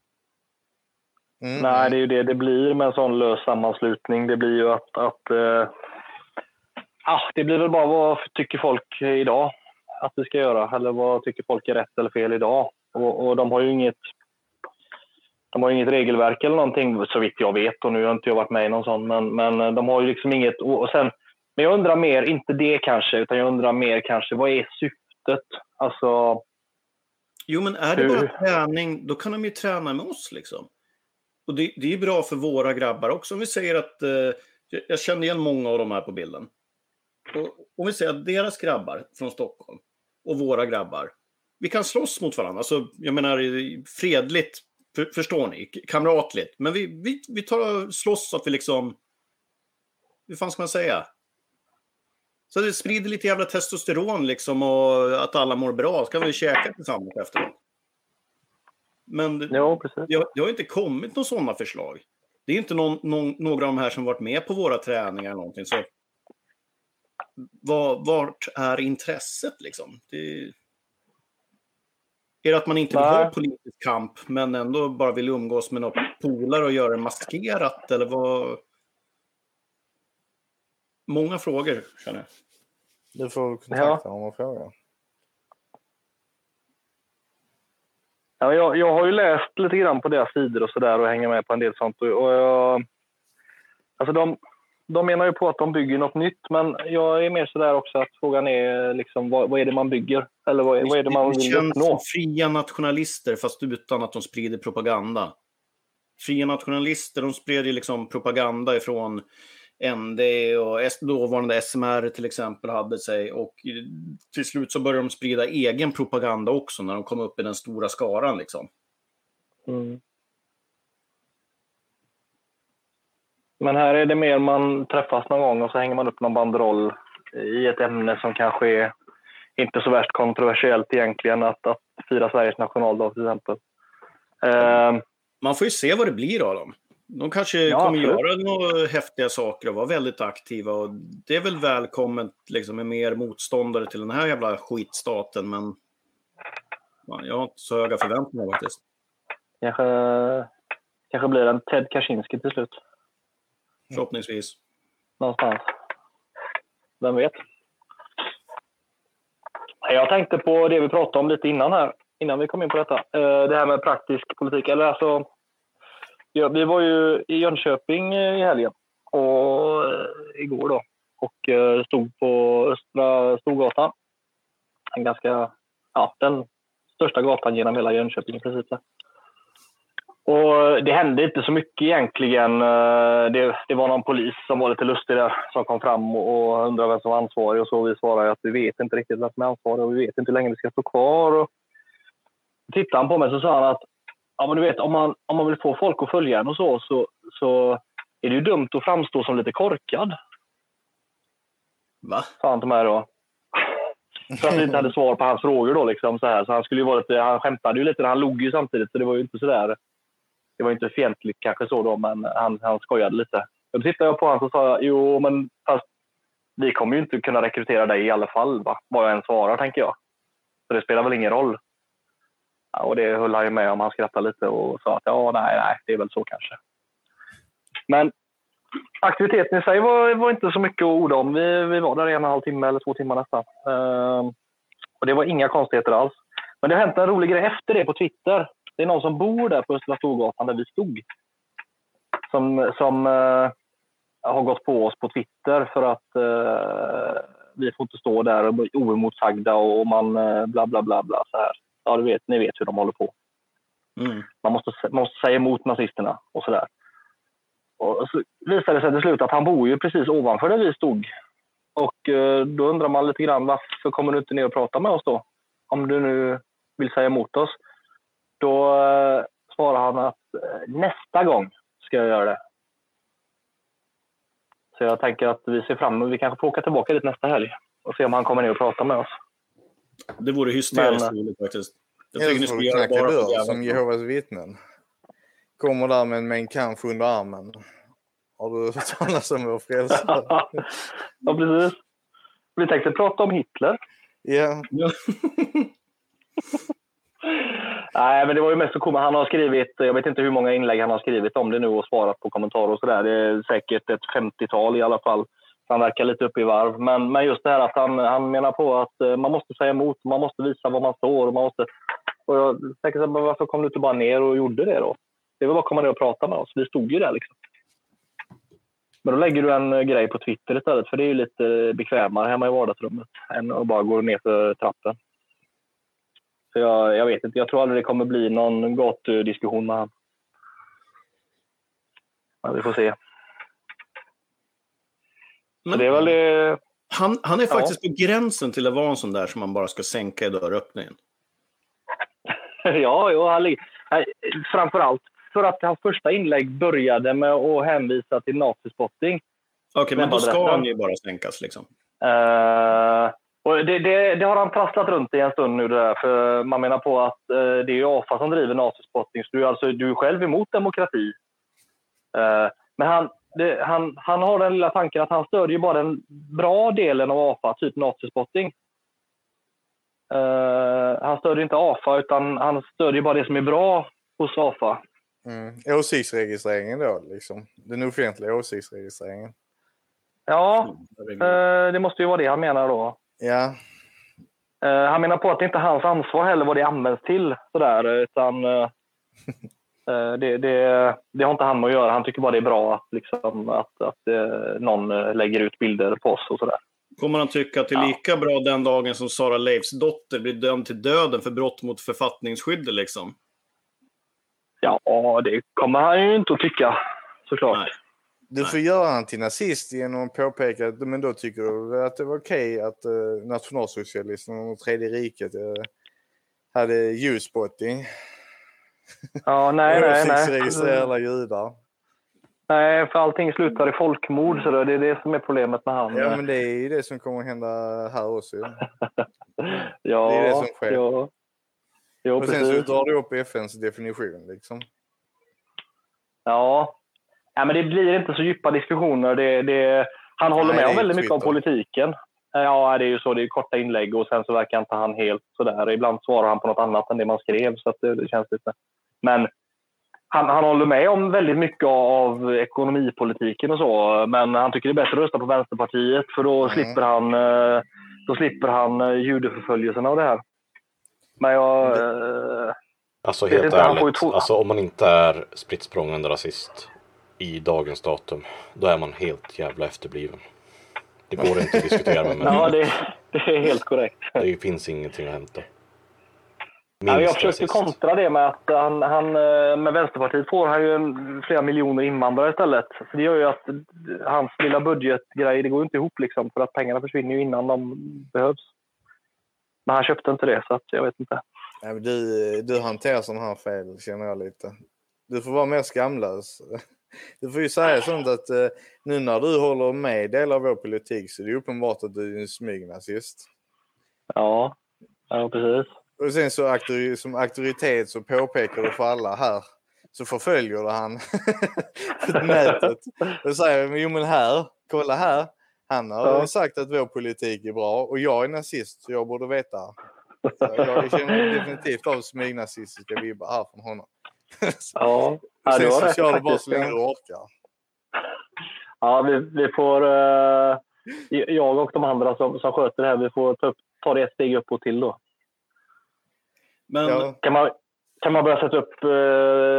Speaker 2: Mm.
Speaker 1: Nej, det är ju det det blir med en sån lös sammanslutning. Det blir ju att, att eh, ah, det blir väl bara vad tycker folk idag att vi ska göra, eller vad tycker folk är rätt eller fel idag. Och, och de har ju inget de har inget regelverk eller någonting så vitt jag vet, och nu har inte jag varit med i någon sån, men, men de har ju liksom inget, och sen, men jag undrar mer, inte det kanske, utan jag undrar mer kanske, vad är syftet? Alltså,
Speaker 3: Jo, men är det
Speaker 1: Hur-
Speaker 3: bara träning, då kan de ju träna med oss liksom. Och det, det är ju bra för våra grabbar också. Om vi säger att, eh, jag, jag känner igen många av de här på bilden. Och om vi säger att deras grabbar från Stockholm och våra grabbar, vi kan slåss mot varandra. Alltså, jag menar fredligt, för, förstår ni, kamratligt. Men vi, vi, vi tar och slåss så att vi liksom, hur fan ska man säga? Så det sprider lite jävla testosteron liksom, och att alla mår bra. Så kan vi käka tillsammans efteråt. Men det,
Speaker 1: ja, precis.
Speaker 3: det, har, det har inte kommit några sådana förslag. Det är inte någon, någon, några av de här som varit med på våra träningar eller någonting. Så var, vart är intresset liksom? Det, är det att man inte vill
Speaker 1: Nej.
Speaker 3: ha politisk kamp men ändå bara vill umgås med några polare och göra det maskerat? Eller vad? Många frågor, känner jag.
Speaker 2: Du får kontakta honom och fråga.
Speaker 1: Ja, jag, jag har ju läst lite grann på deras sidor och sådär och hänger med på en del sånt. Och, och jag, alltså de, de menar ju på att de bygger något nytt, men jag är mer sådär också att frågan är liksom, vad, vad är det man bygger? Eller vad, vad är det man
Speaker 3: Det
Speaker 1: vill
Speaker 3: känns
Speaker 1: uppnå?
Speaker 3: som fria nationalister fast utan att de sprider propaganda. Fria nationalister, de sprider liksom propaganda ifrån N D och S- dåvarande S M R till exempel hade sig, och till slut så började de sprida egen propaganda också när de kom upp i den stora skaran liksom.
Speaker 1: Mm. Men här är det mer man träffas någon gång och så hänger man upp någon banderoll i ett ämne som kanske är inte så värst kontroversiellt egentligen, att, att fira Sveriges nationaldag till exempel. Eh,
Speaker 3: Man får ju se vad det blir av dem. De kanske
Speaker 1: Ja,
Speaker 3: kommer
Speaker 1: absolut.
Speaker 3: göra några häftiga saker och vara väldigt aktiva, och det är väl välkommet liksom med mer motståndare till den här jävla skitstaten, men ja, jag har inte så höga förväntningar faktiskt.
Speaker 1: kanske, kanske blir en Ted Kaczynski till slut.
Speaker 3: Förhoppningsvis.
Speaker 1: Någonstans. Vem vet? Jag tänkte på det vi pratade om lite innan här. Innan vi kom in på detta. Eh, Det här med praktisk politik. Eller alltså, ja, vi var ju i Jönköping i helgen. Och eh, igår då. Och eh, stod på Östra Storgatan. En ganska, ja, den största gatan genom hela Jönköping i princip. Och det hände inte så mycket egentligen. Det, det var någon polis som var lite lustig där som kom fram och undrade vem som var ansvarig. Och så vi svarade att vi vet inte riktigt vem som är ansvarig och vi vet inte hur länge vi ska stå kvar. Och tittade han på mig så sa han att ja, men du vet, om man, om man vill få folk att följa en och så, så, så är det ju dumt att framstå som lite korkad.
Speaker 3: Va?
Speaker 1: Sa han till mig då. För att vi inte hade svar på hans frågor då liksom så här. Så han skulle ju vara lite, han skämtade ju lite, han log ju samtidigt så det var ju inte så där. Det var inte fientligt kanske så då, men han, han skojade lite. Då tittade jag på honom och sa, jo men fast vi kommer ju inte kunna rekrytera dig i alla fall, va? Vad jag än svarar, tänker jag. Så det spelar väl ingen roll. Ja, och det höll han ju med om, han skrattade lite och sa att ja, nej, nej, det är väl så kanske. Men aktiviteten i sig var, var inte så mycket att orda om. Vi, vi var där en och en halv timme eller två timmar nästan. Ehm, och det var inga konstigheter alls. Men det har hänt en rolig grej efter det på Twitter. Det är någon som bor där på Östra Storgatan där vi stod. som, som uh, har gått på oss på Twitter för att uh, vi får inte stå där och bli oemotsagda och man uh, bla bla bla bla så här. Ja, du vet, ni vet hur de håller på. Mm. Man måste, måste säga emot nazisterna och sådär. Och så visade det sig till slut att han bor ju precis ovanför där vi stod. Och uh, då undrar man lite grann, varför kommer du inte ner och prata med oss då? Om du nu vill säga emot oss. Då uh, svarar han att uh, nästa gång ska jag göra det. Så jag tänker att vi ser fram emot, vi kanske får åka tillbaka dit nästa helg och se om han kommer ner och prata med oss.
Speaker 3: Det vore hysteriskt roligt faktiskt.
Speaker 2: Jag tycker ni ska göra bara dörr, som Jehovas vittnen. Kommer där med en Mein Kampf under armen. Har du hört talas om vår frälsare?
Speaker 1: Ja, precis. Vi tänkte prata om Hitler.
Speaker 2: Ja.
Speaker 1: Nej, men det var ju mest så kommer han har skrivit, jag vet inte hur många inlägg han har skrivit om det nu och svarat på kommentarer och sådär. Det är säkert ett femtiotal i alla fall. Han verkar lite uppe i varv. Men, men just det här att han, han menar på att man måste säga emot, man måste visa var man står. Och, man måste, och jag tänker så här, varför kom du inte bara ner och gjorde det då? Det var bara att komma ner och prata med oss. Vi stod ju där liksom. Men då lägger du en grej på Twitter istället, för det är ju lite bekvämare hemma i vardagsrummet än att bara gå ner för trappen. Så jag, jag vet inte, jag tror aldrig det kommer bli någon gott diskussion med han. Men vi får se.
Speaker 3: Men
Speaker 1: det är väl det...
Speaker 3: han, han är faktiskt ja. på gränsen till att vara en sån där som man bara ska sänka i dörröppningen.
Speaker 1: ja, ja han, framförallt för att hans första inlägg började med att hänvisa till nazispotting.
Speaker 3: Okej, okay, men då ska han ju bara sänkas liksom.
Speaker 1: Uh, och det, det, det har han prasslat runt i en stund nu där, för man menar på att uh, det är ju A F A som driver nazispotting, så du är, alltså, du är själv emot demokrati. Uh, men han, det, han, han har den lilla tanken att han stödjer bara den bra delen av A F A, typ nazispotting. Uh, han stödjer inte A F A, utan han stödjer bara det som är bra hos A F A.
Speaker 2: Mm. Åsiktsregistreringen då, liksom. Den offentliga åsiktsregistreringen.
Speaker 1: Ja, uh, det måste ju vara det han menar då.
Speaker 2: Ja.
Speaker 1: Uh, han menar på att det inte är hans ansvar heller vad det används till, sådär, utan uh, uh, det, det, det har inte han med att göra. Han tycker bara det är bra att, liksom, att, att uh, någon uh, lägger ut bilder på oss och sådär.
Speaker 3: Kommer han tycka att det är lika ja. bra den dagen som Sara Leifs dotter blir dömd till döden för brott mot författningsskyddet liksom?
Speaker 1: Ja, det kommer han ju inte att tycka, såklart. Nej.
Speaker 2: Du får Nej. göra han till nazist genom att påpeka att men då tycker du att det var okej att uh, nationalsocialisterna och tredje riket uh, hade ljusspotting.
Speaker 1: Ja, nej, nej, nej.
Speaker 2: Registrera alla judar.
Speaker 1: Nej, för allting slutar i folkmord, så det är det som är problemet med han.
Speaker 2: Ja, men det är ju det som kommer att hända här också. Ja,
Speaker 1: ja
Speaker 2: det är det som sker.
Speaker 1: Ja. Jo,
Speaker 2: och sen precis. Så drar du upp F N:s definition liksom.
Speaker 1: Ja. Ja, men det blir inte så djupa diskussioner. Det, det, han håller Nej, med om väldigt mycket om politiken. Ja, det är ju så. Det är korta inlägg och sen så verkar inte han helt sådär. Ibland svarar han på något annat än det man skrev, så att det, det känns lite. Men han, han håller med om väldigt mycket av ekonomipolitiken och så. Men han tycker det är bättre att rösta på Vänsterpartiet, för då mm. slipper han då slipper han judeförföljelserna och det här. Men jag...
Speaker 4: Det... Alltså helt ärligt, to- alltså om man inte är spritt språngande rasist i dagens datum, då är man helt jävla efterbliven. Det går inte att diskutera med människor.
Speaker 1: Ja, det, det är helt korrekt.
Speaker 4: Det finns ingenting att hämta.
Speaker 1: Ja, jag försökte kontra det med att han, han med Vänsterpartiet får han ju en, flera miljoner invandrare istället. Så det gör ju att hans lilla budgetgrej, det går inte ihop liksom, för att pengarna försvinner ju innan de behövs. Men han köpte inte det, så att jag vet inte.
Speaker 2: Ja, men du, du hanterar sån här fel, känner jag lite. Du får vara mer skamlös. Du får ju säga sånt att uh, nu när du håller med del av vår politik så är det uppenbart att du är en smygnazist.
Speaker 1: Ja, ja precis.
Speaker 2: Och sen så auktor- som auktoritet så påpekar du för alla här. Så förföljer du han på nätet. Och säger, jo men här, kolla här. Han har ja. sagt att vår politik är bra och jag är nazist så jag borde veta. Så jag känner definitivt av smygnazistiska vibbar här från honom.
Speaker 1: Ja,
Speaker 2: ja det
Speaker 1: var
Speaker 2: så
Speaker 1: rätt
Speaker 2: kör du bara så länge du orkar.
Speaker 1: Ja, vi, vi får... Uh, jag och de andra som, som sköter det här, vi får ta, upp, ta det ett steg upp och till då. Men ja. kan, man, kan man börja sätta upp uh,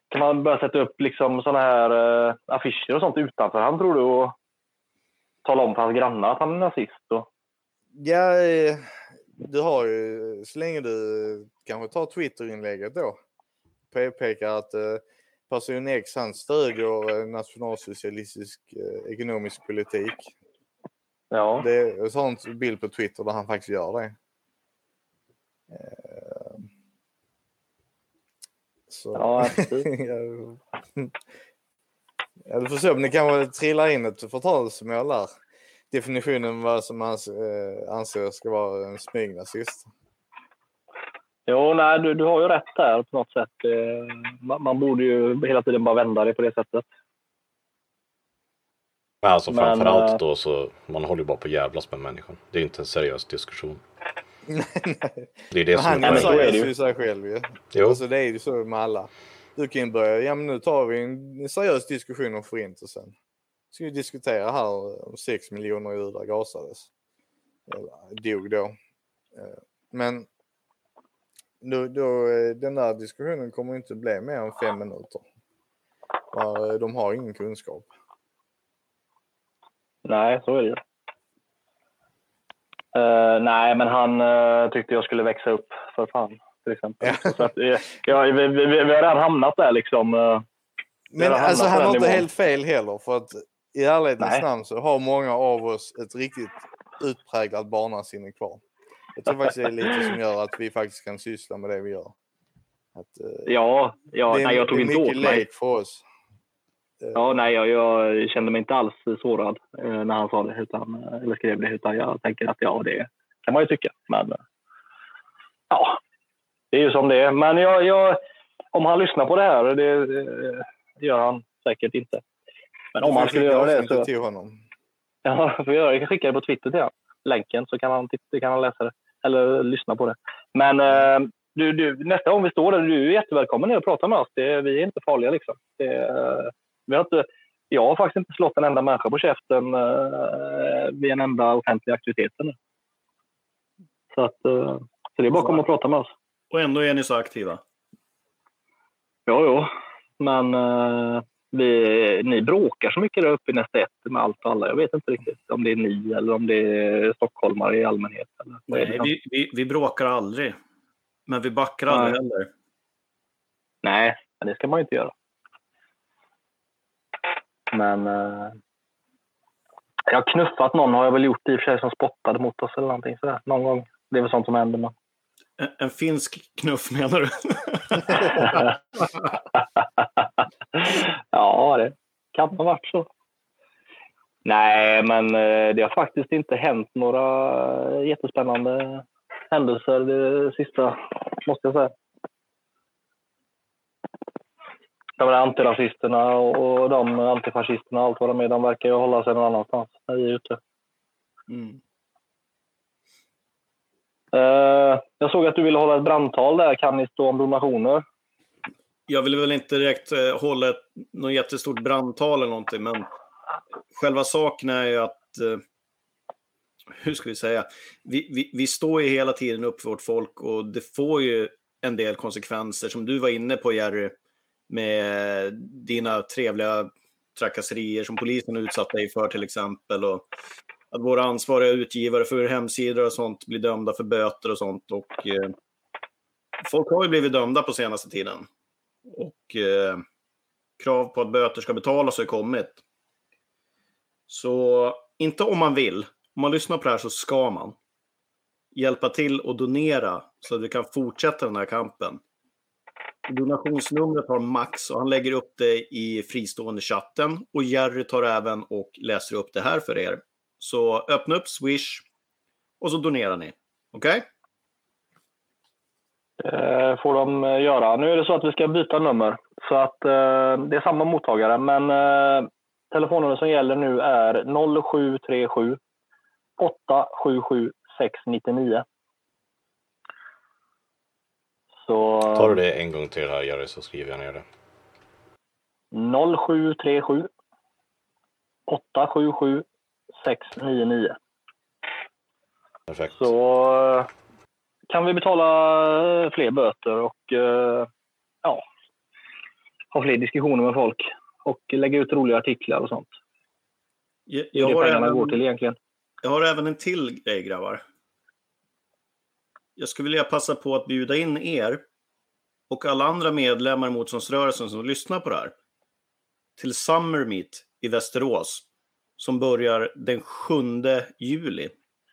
Speaker 1: kan man börja sätta upp liksom såna här uh, affischer och sånt utanför han, tror du, och tala om för hans grannar att han är nazist? Och...
Speaker 2: Ja, du har ju, så länge du kanske tar Twitter-inlägget då, påpekar att uh, person X, han stödjer nationalsocialistisk uh, ekonomisk politik.
Speaker 1: Ja.
Speaker 2: Det är en sån bild på Twitter där han faktiskt gör det. Uh, så.
Speaker 1: Ja,
Speaker 2: ja, du får se om det kanske trillar in ett förtalsmål där. Definitionen vad som man uh, anser ska vara en smygnazist.
Speaker 1: Jo, nej, du, du har ju rätt där på något sätt. Man, man borde ju hela tiden bara vända det på det sättet.
Speaker 4: Alltså
Speaker 1: Men,
Speaker 4: framförallt då så man håller ju bara på jävlas med människan. Det är inte en seriös diskussion.
Speaker 2: Nej, nej.
Speaker 4: Det är det
Speaker 2: men
Speaker 4: som
Speaker 2: han
Speaker 4: är
Speaker 2: säger ju sig själv ju.
Speaker 4: Jo.
Speaker 2: Alltså det är ju så med alla. Du kan börja, ja men nu tar vi en seriös diskussion om förintelsen. Ska vi diskutera här om sex miljoner judar gasades. Eller dog då. Men då, då, den där diskussionen kommer inte bli mer än fem minuter. De har ingen kunskap.
Speaker 1: Nej, så är det ju. Uh, nej, men han uh, tyckte jag skulle växa upp för fan, till exempel. Ja. Så att, uh, ja, vi, vi, vi, vi har redan hamnat där liksom. Uh,
Speaker 2: men alltså han har inte helt fel heller, för att i ärlighetens
Speaker 1: nej.
Speaker 2: namn så har många av oss ett riktigt utpräglat barnasinne kvar. Jag tror faktiskt det är lite som gör att vi faktiskt kan syssla med det vi gör. Att, uh,
Speaker 1: ja, ja
Speaker 2: det är,
Speaker 1: nej, jag tog inte åt mig.
Speaker 2: Det är mycket lek för oss.
Speaker 1: Ja, nej, jag, jag kände mig inte alls sårad eh, när han sa det, utan, eller skrev det, utan jag tänker att ja, det kan man ju tycka. Men ja, det är ju som det är. Men jag, jag, om han lyssnar på det här, det, det gör han säkert inte. Men om han skulle göra det så...
Speaker 2: till honom.
Speaker 1: Ja, för jag kan skicka det på Twitter till honom. Länken, så kan han, kan han läsa det. Eller lyssna på det. Men eh, du, du, nästa gång vi står där, du är jättevälkommen ner och prata med oss. Det, vi är inte farliga liksom. Det, eh, Vi har inte, jag har faktiskt inte slått en enda människa på käften uh, vid en enda offentlig aktivitet nu. Så, att, uh, så det är bara att komma och prata med oss.
Speaker 3: Och ändå är ni så aktiva?
Speaker 1: Ja, jo. Men uh, vi, ni bråkar så mycket där uppe i nästa ett med allt och alla. Jag vet inte riktigt om det är ni eller om det är stockholmare i allmänhet. Eller vad är det?
Speaker 3: Nej, vi, vi, vi bråkar aldrig. Men vi backar aldrig heller.
Speaker 1: Nej, men det ska man ju inte göra. Men uh, jag har knuffat någon, har jag väl gjort i och för sig, som spottade mot oss eller någonting sådär. Någon gång. Det är väl sånt som händer. Men...
Speaker 3: En, en finsk knuff menar du?
Speaker 1: Ja, det kan ha varit så. Nej, men uh, det har faktiskt inte hänt några jättespännande händelser det sista, måste jag säga. De där antirasisterna och de antifascisterna och allt vad de är, de verkar ju hålla sig någon annanstans när vi är ute.
Speaker 3: Mm.
Speaker 1: Uh, jag såg att du ville hålla ett brandtal där, kan ni stå om donationer?
Speaker 3: Jag vill väl inte direkt uh, hålla ett något jättestort brandtal eller någonting, men själva saken är ju att uh, hur ska vi säga, vi, vi, vi står ju hela tiden upp för vårt folk, och det får ju en del konsekvenser som du var inne på, Jerry, med dina trevliga trakasserier som polisen utsatt dig för till exempel, och att våra ansvariga utgivare för hemsidor och sånt blir dömda för böter och sånt, och eh, folk har ju blivit dömda på senaste tiden, och eh, krav på att böter ska betalas har kommit. Så inte om man vill, om man lyssnar på det här så ska man hjälpa till och donera så att vi kan fortsätta den här kampen. Donationsnumret har Max och han lägger upp det i fristående chatten, och Jerry tar även och läser upp det här för er. Så öppna upp Swish och så donerar ni. Okej?
Speaker 1: Okay? Eh, får de göra. Nu är det så att vi ska byta nummer, så att eh, det är samma mottagare, men eh, telefonnumret som gäller nu är noll sju tre sju åtta sju sju sex nio nio. Så
Speaker 4: tar du det en gång till här, Jerry, så skriver jag ner det.
Speaker 1: noll sju tre sju åtta sju sju sex nio nio.
Speaker 4: Perfekt.
Speaker 1: Så kan vi betala fler böter och ja, ha fler diskussioner med folk och lägga ut roliga artiklar och sånt.
Speaker 3: Jag,
Speaker 1: Det är
Speaker 3: jag,
Speaker 1: det
Speaker 3: har
Speaker 1: pengarna
Speaker 3: även,
Speaker 1: går till egentligen.
Speaker 3: jag har även en till grej, grabbar. Jag skulle vilja passa på att bjuda in er och alla andra medlemmar i motståndsrörelsen som lyssnar på det här till Summer Meet i Västerås som börjar den sjunde juli.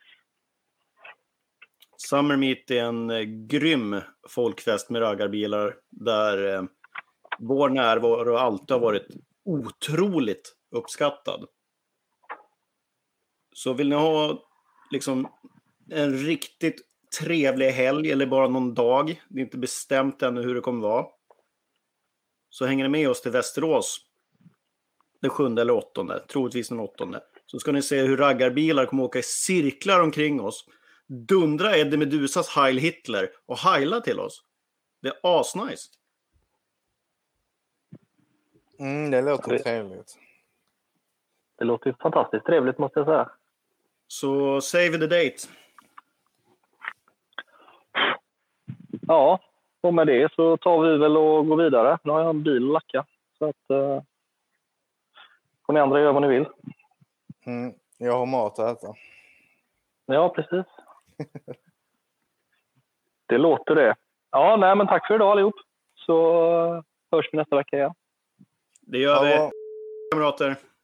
Speaker 3: Summer Meet är en eh, grym folkfest med raggarbilar där eh, vår närvaro alltid har varit otroligt uppskattad. Så vill ni ha liksom en riktigt trevlig helg eller bara någon dag, det är inte bestämt ännu hur det kommer vara, så hänger ni med oss till Västerås den sjunde eller åttonde, troligtvis den åttonde. Så ska ni se hur raggarbilar kommer åka i cirklar omkring oss, dundra Eddie Medusas Heil Hitler och heila till oss. Det är asnice.
Speaker 2: Mm, det låter trevligt.
Speaker 1: Det låter fantastiskt trevligt, måste jag säga.
Speaker 3: Så save the date.
Speaker 1: Ja, och med det så tar vi väl och går vidare. Nu har jag en bil att lacka. Så att eh, får ni andra göra vad ni vill.
Speaker 2: Mm, jag har mat att äta.
Speaker 1: Ja, precis. Det låter det. Ja, nej, men tack för idag allihop. Så hörs vi nästa vecka igen.
Speaker 3: Det gör vi,
Speaker 2: Ja.
Speaker 3: kamrater.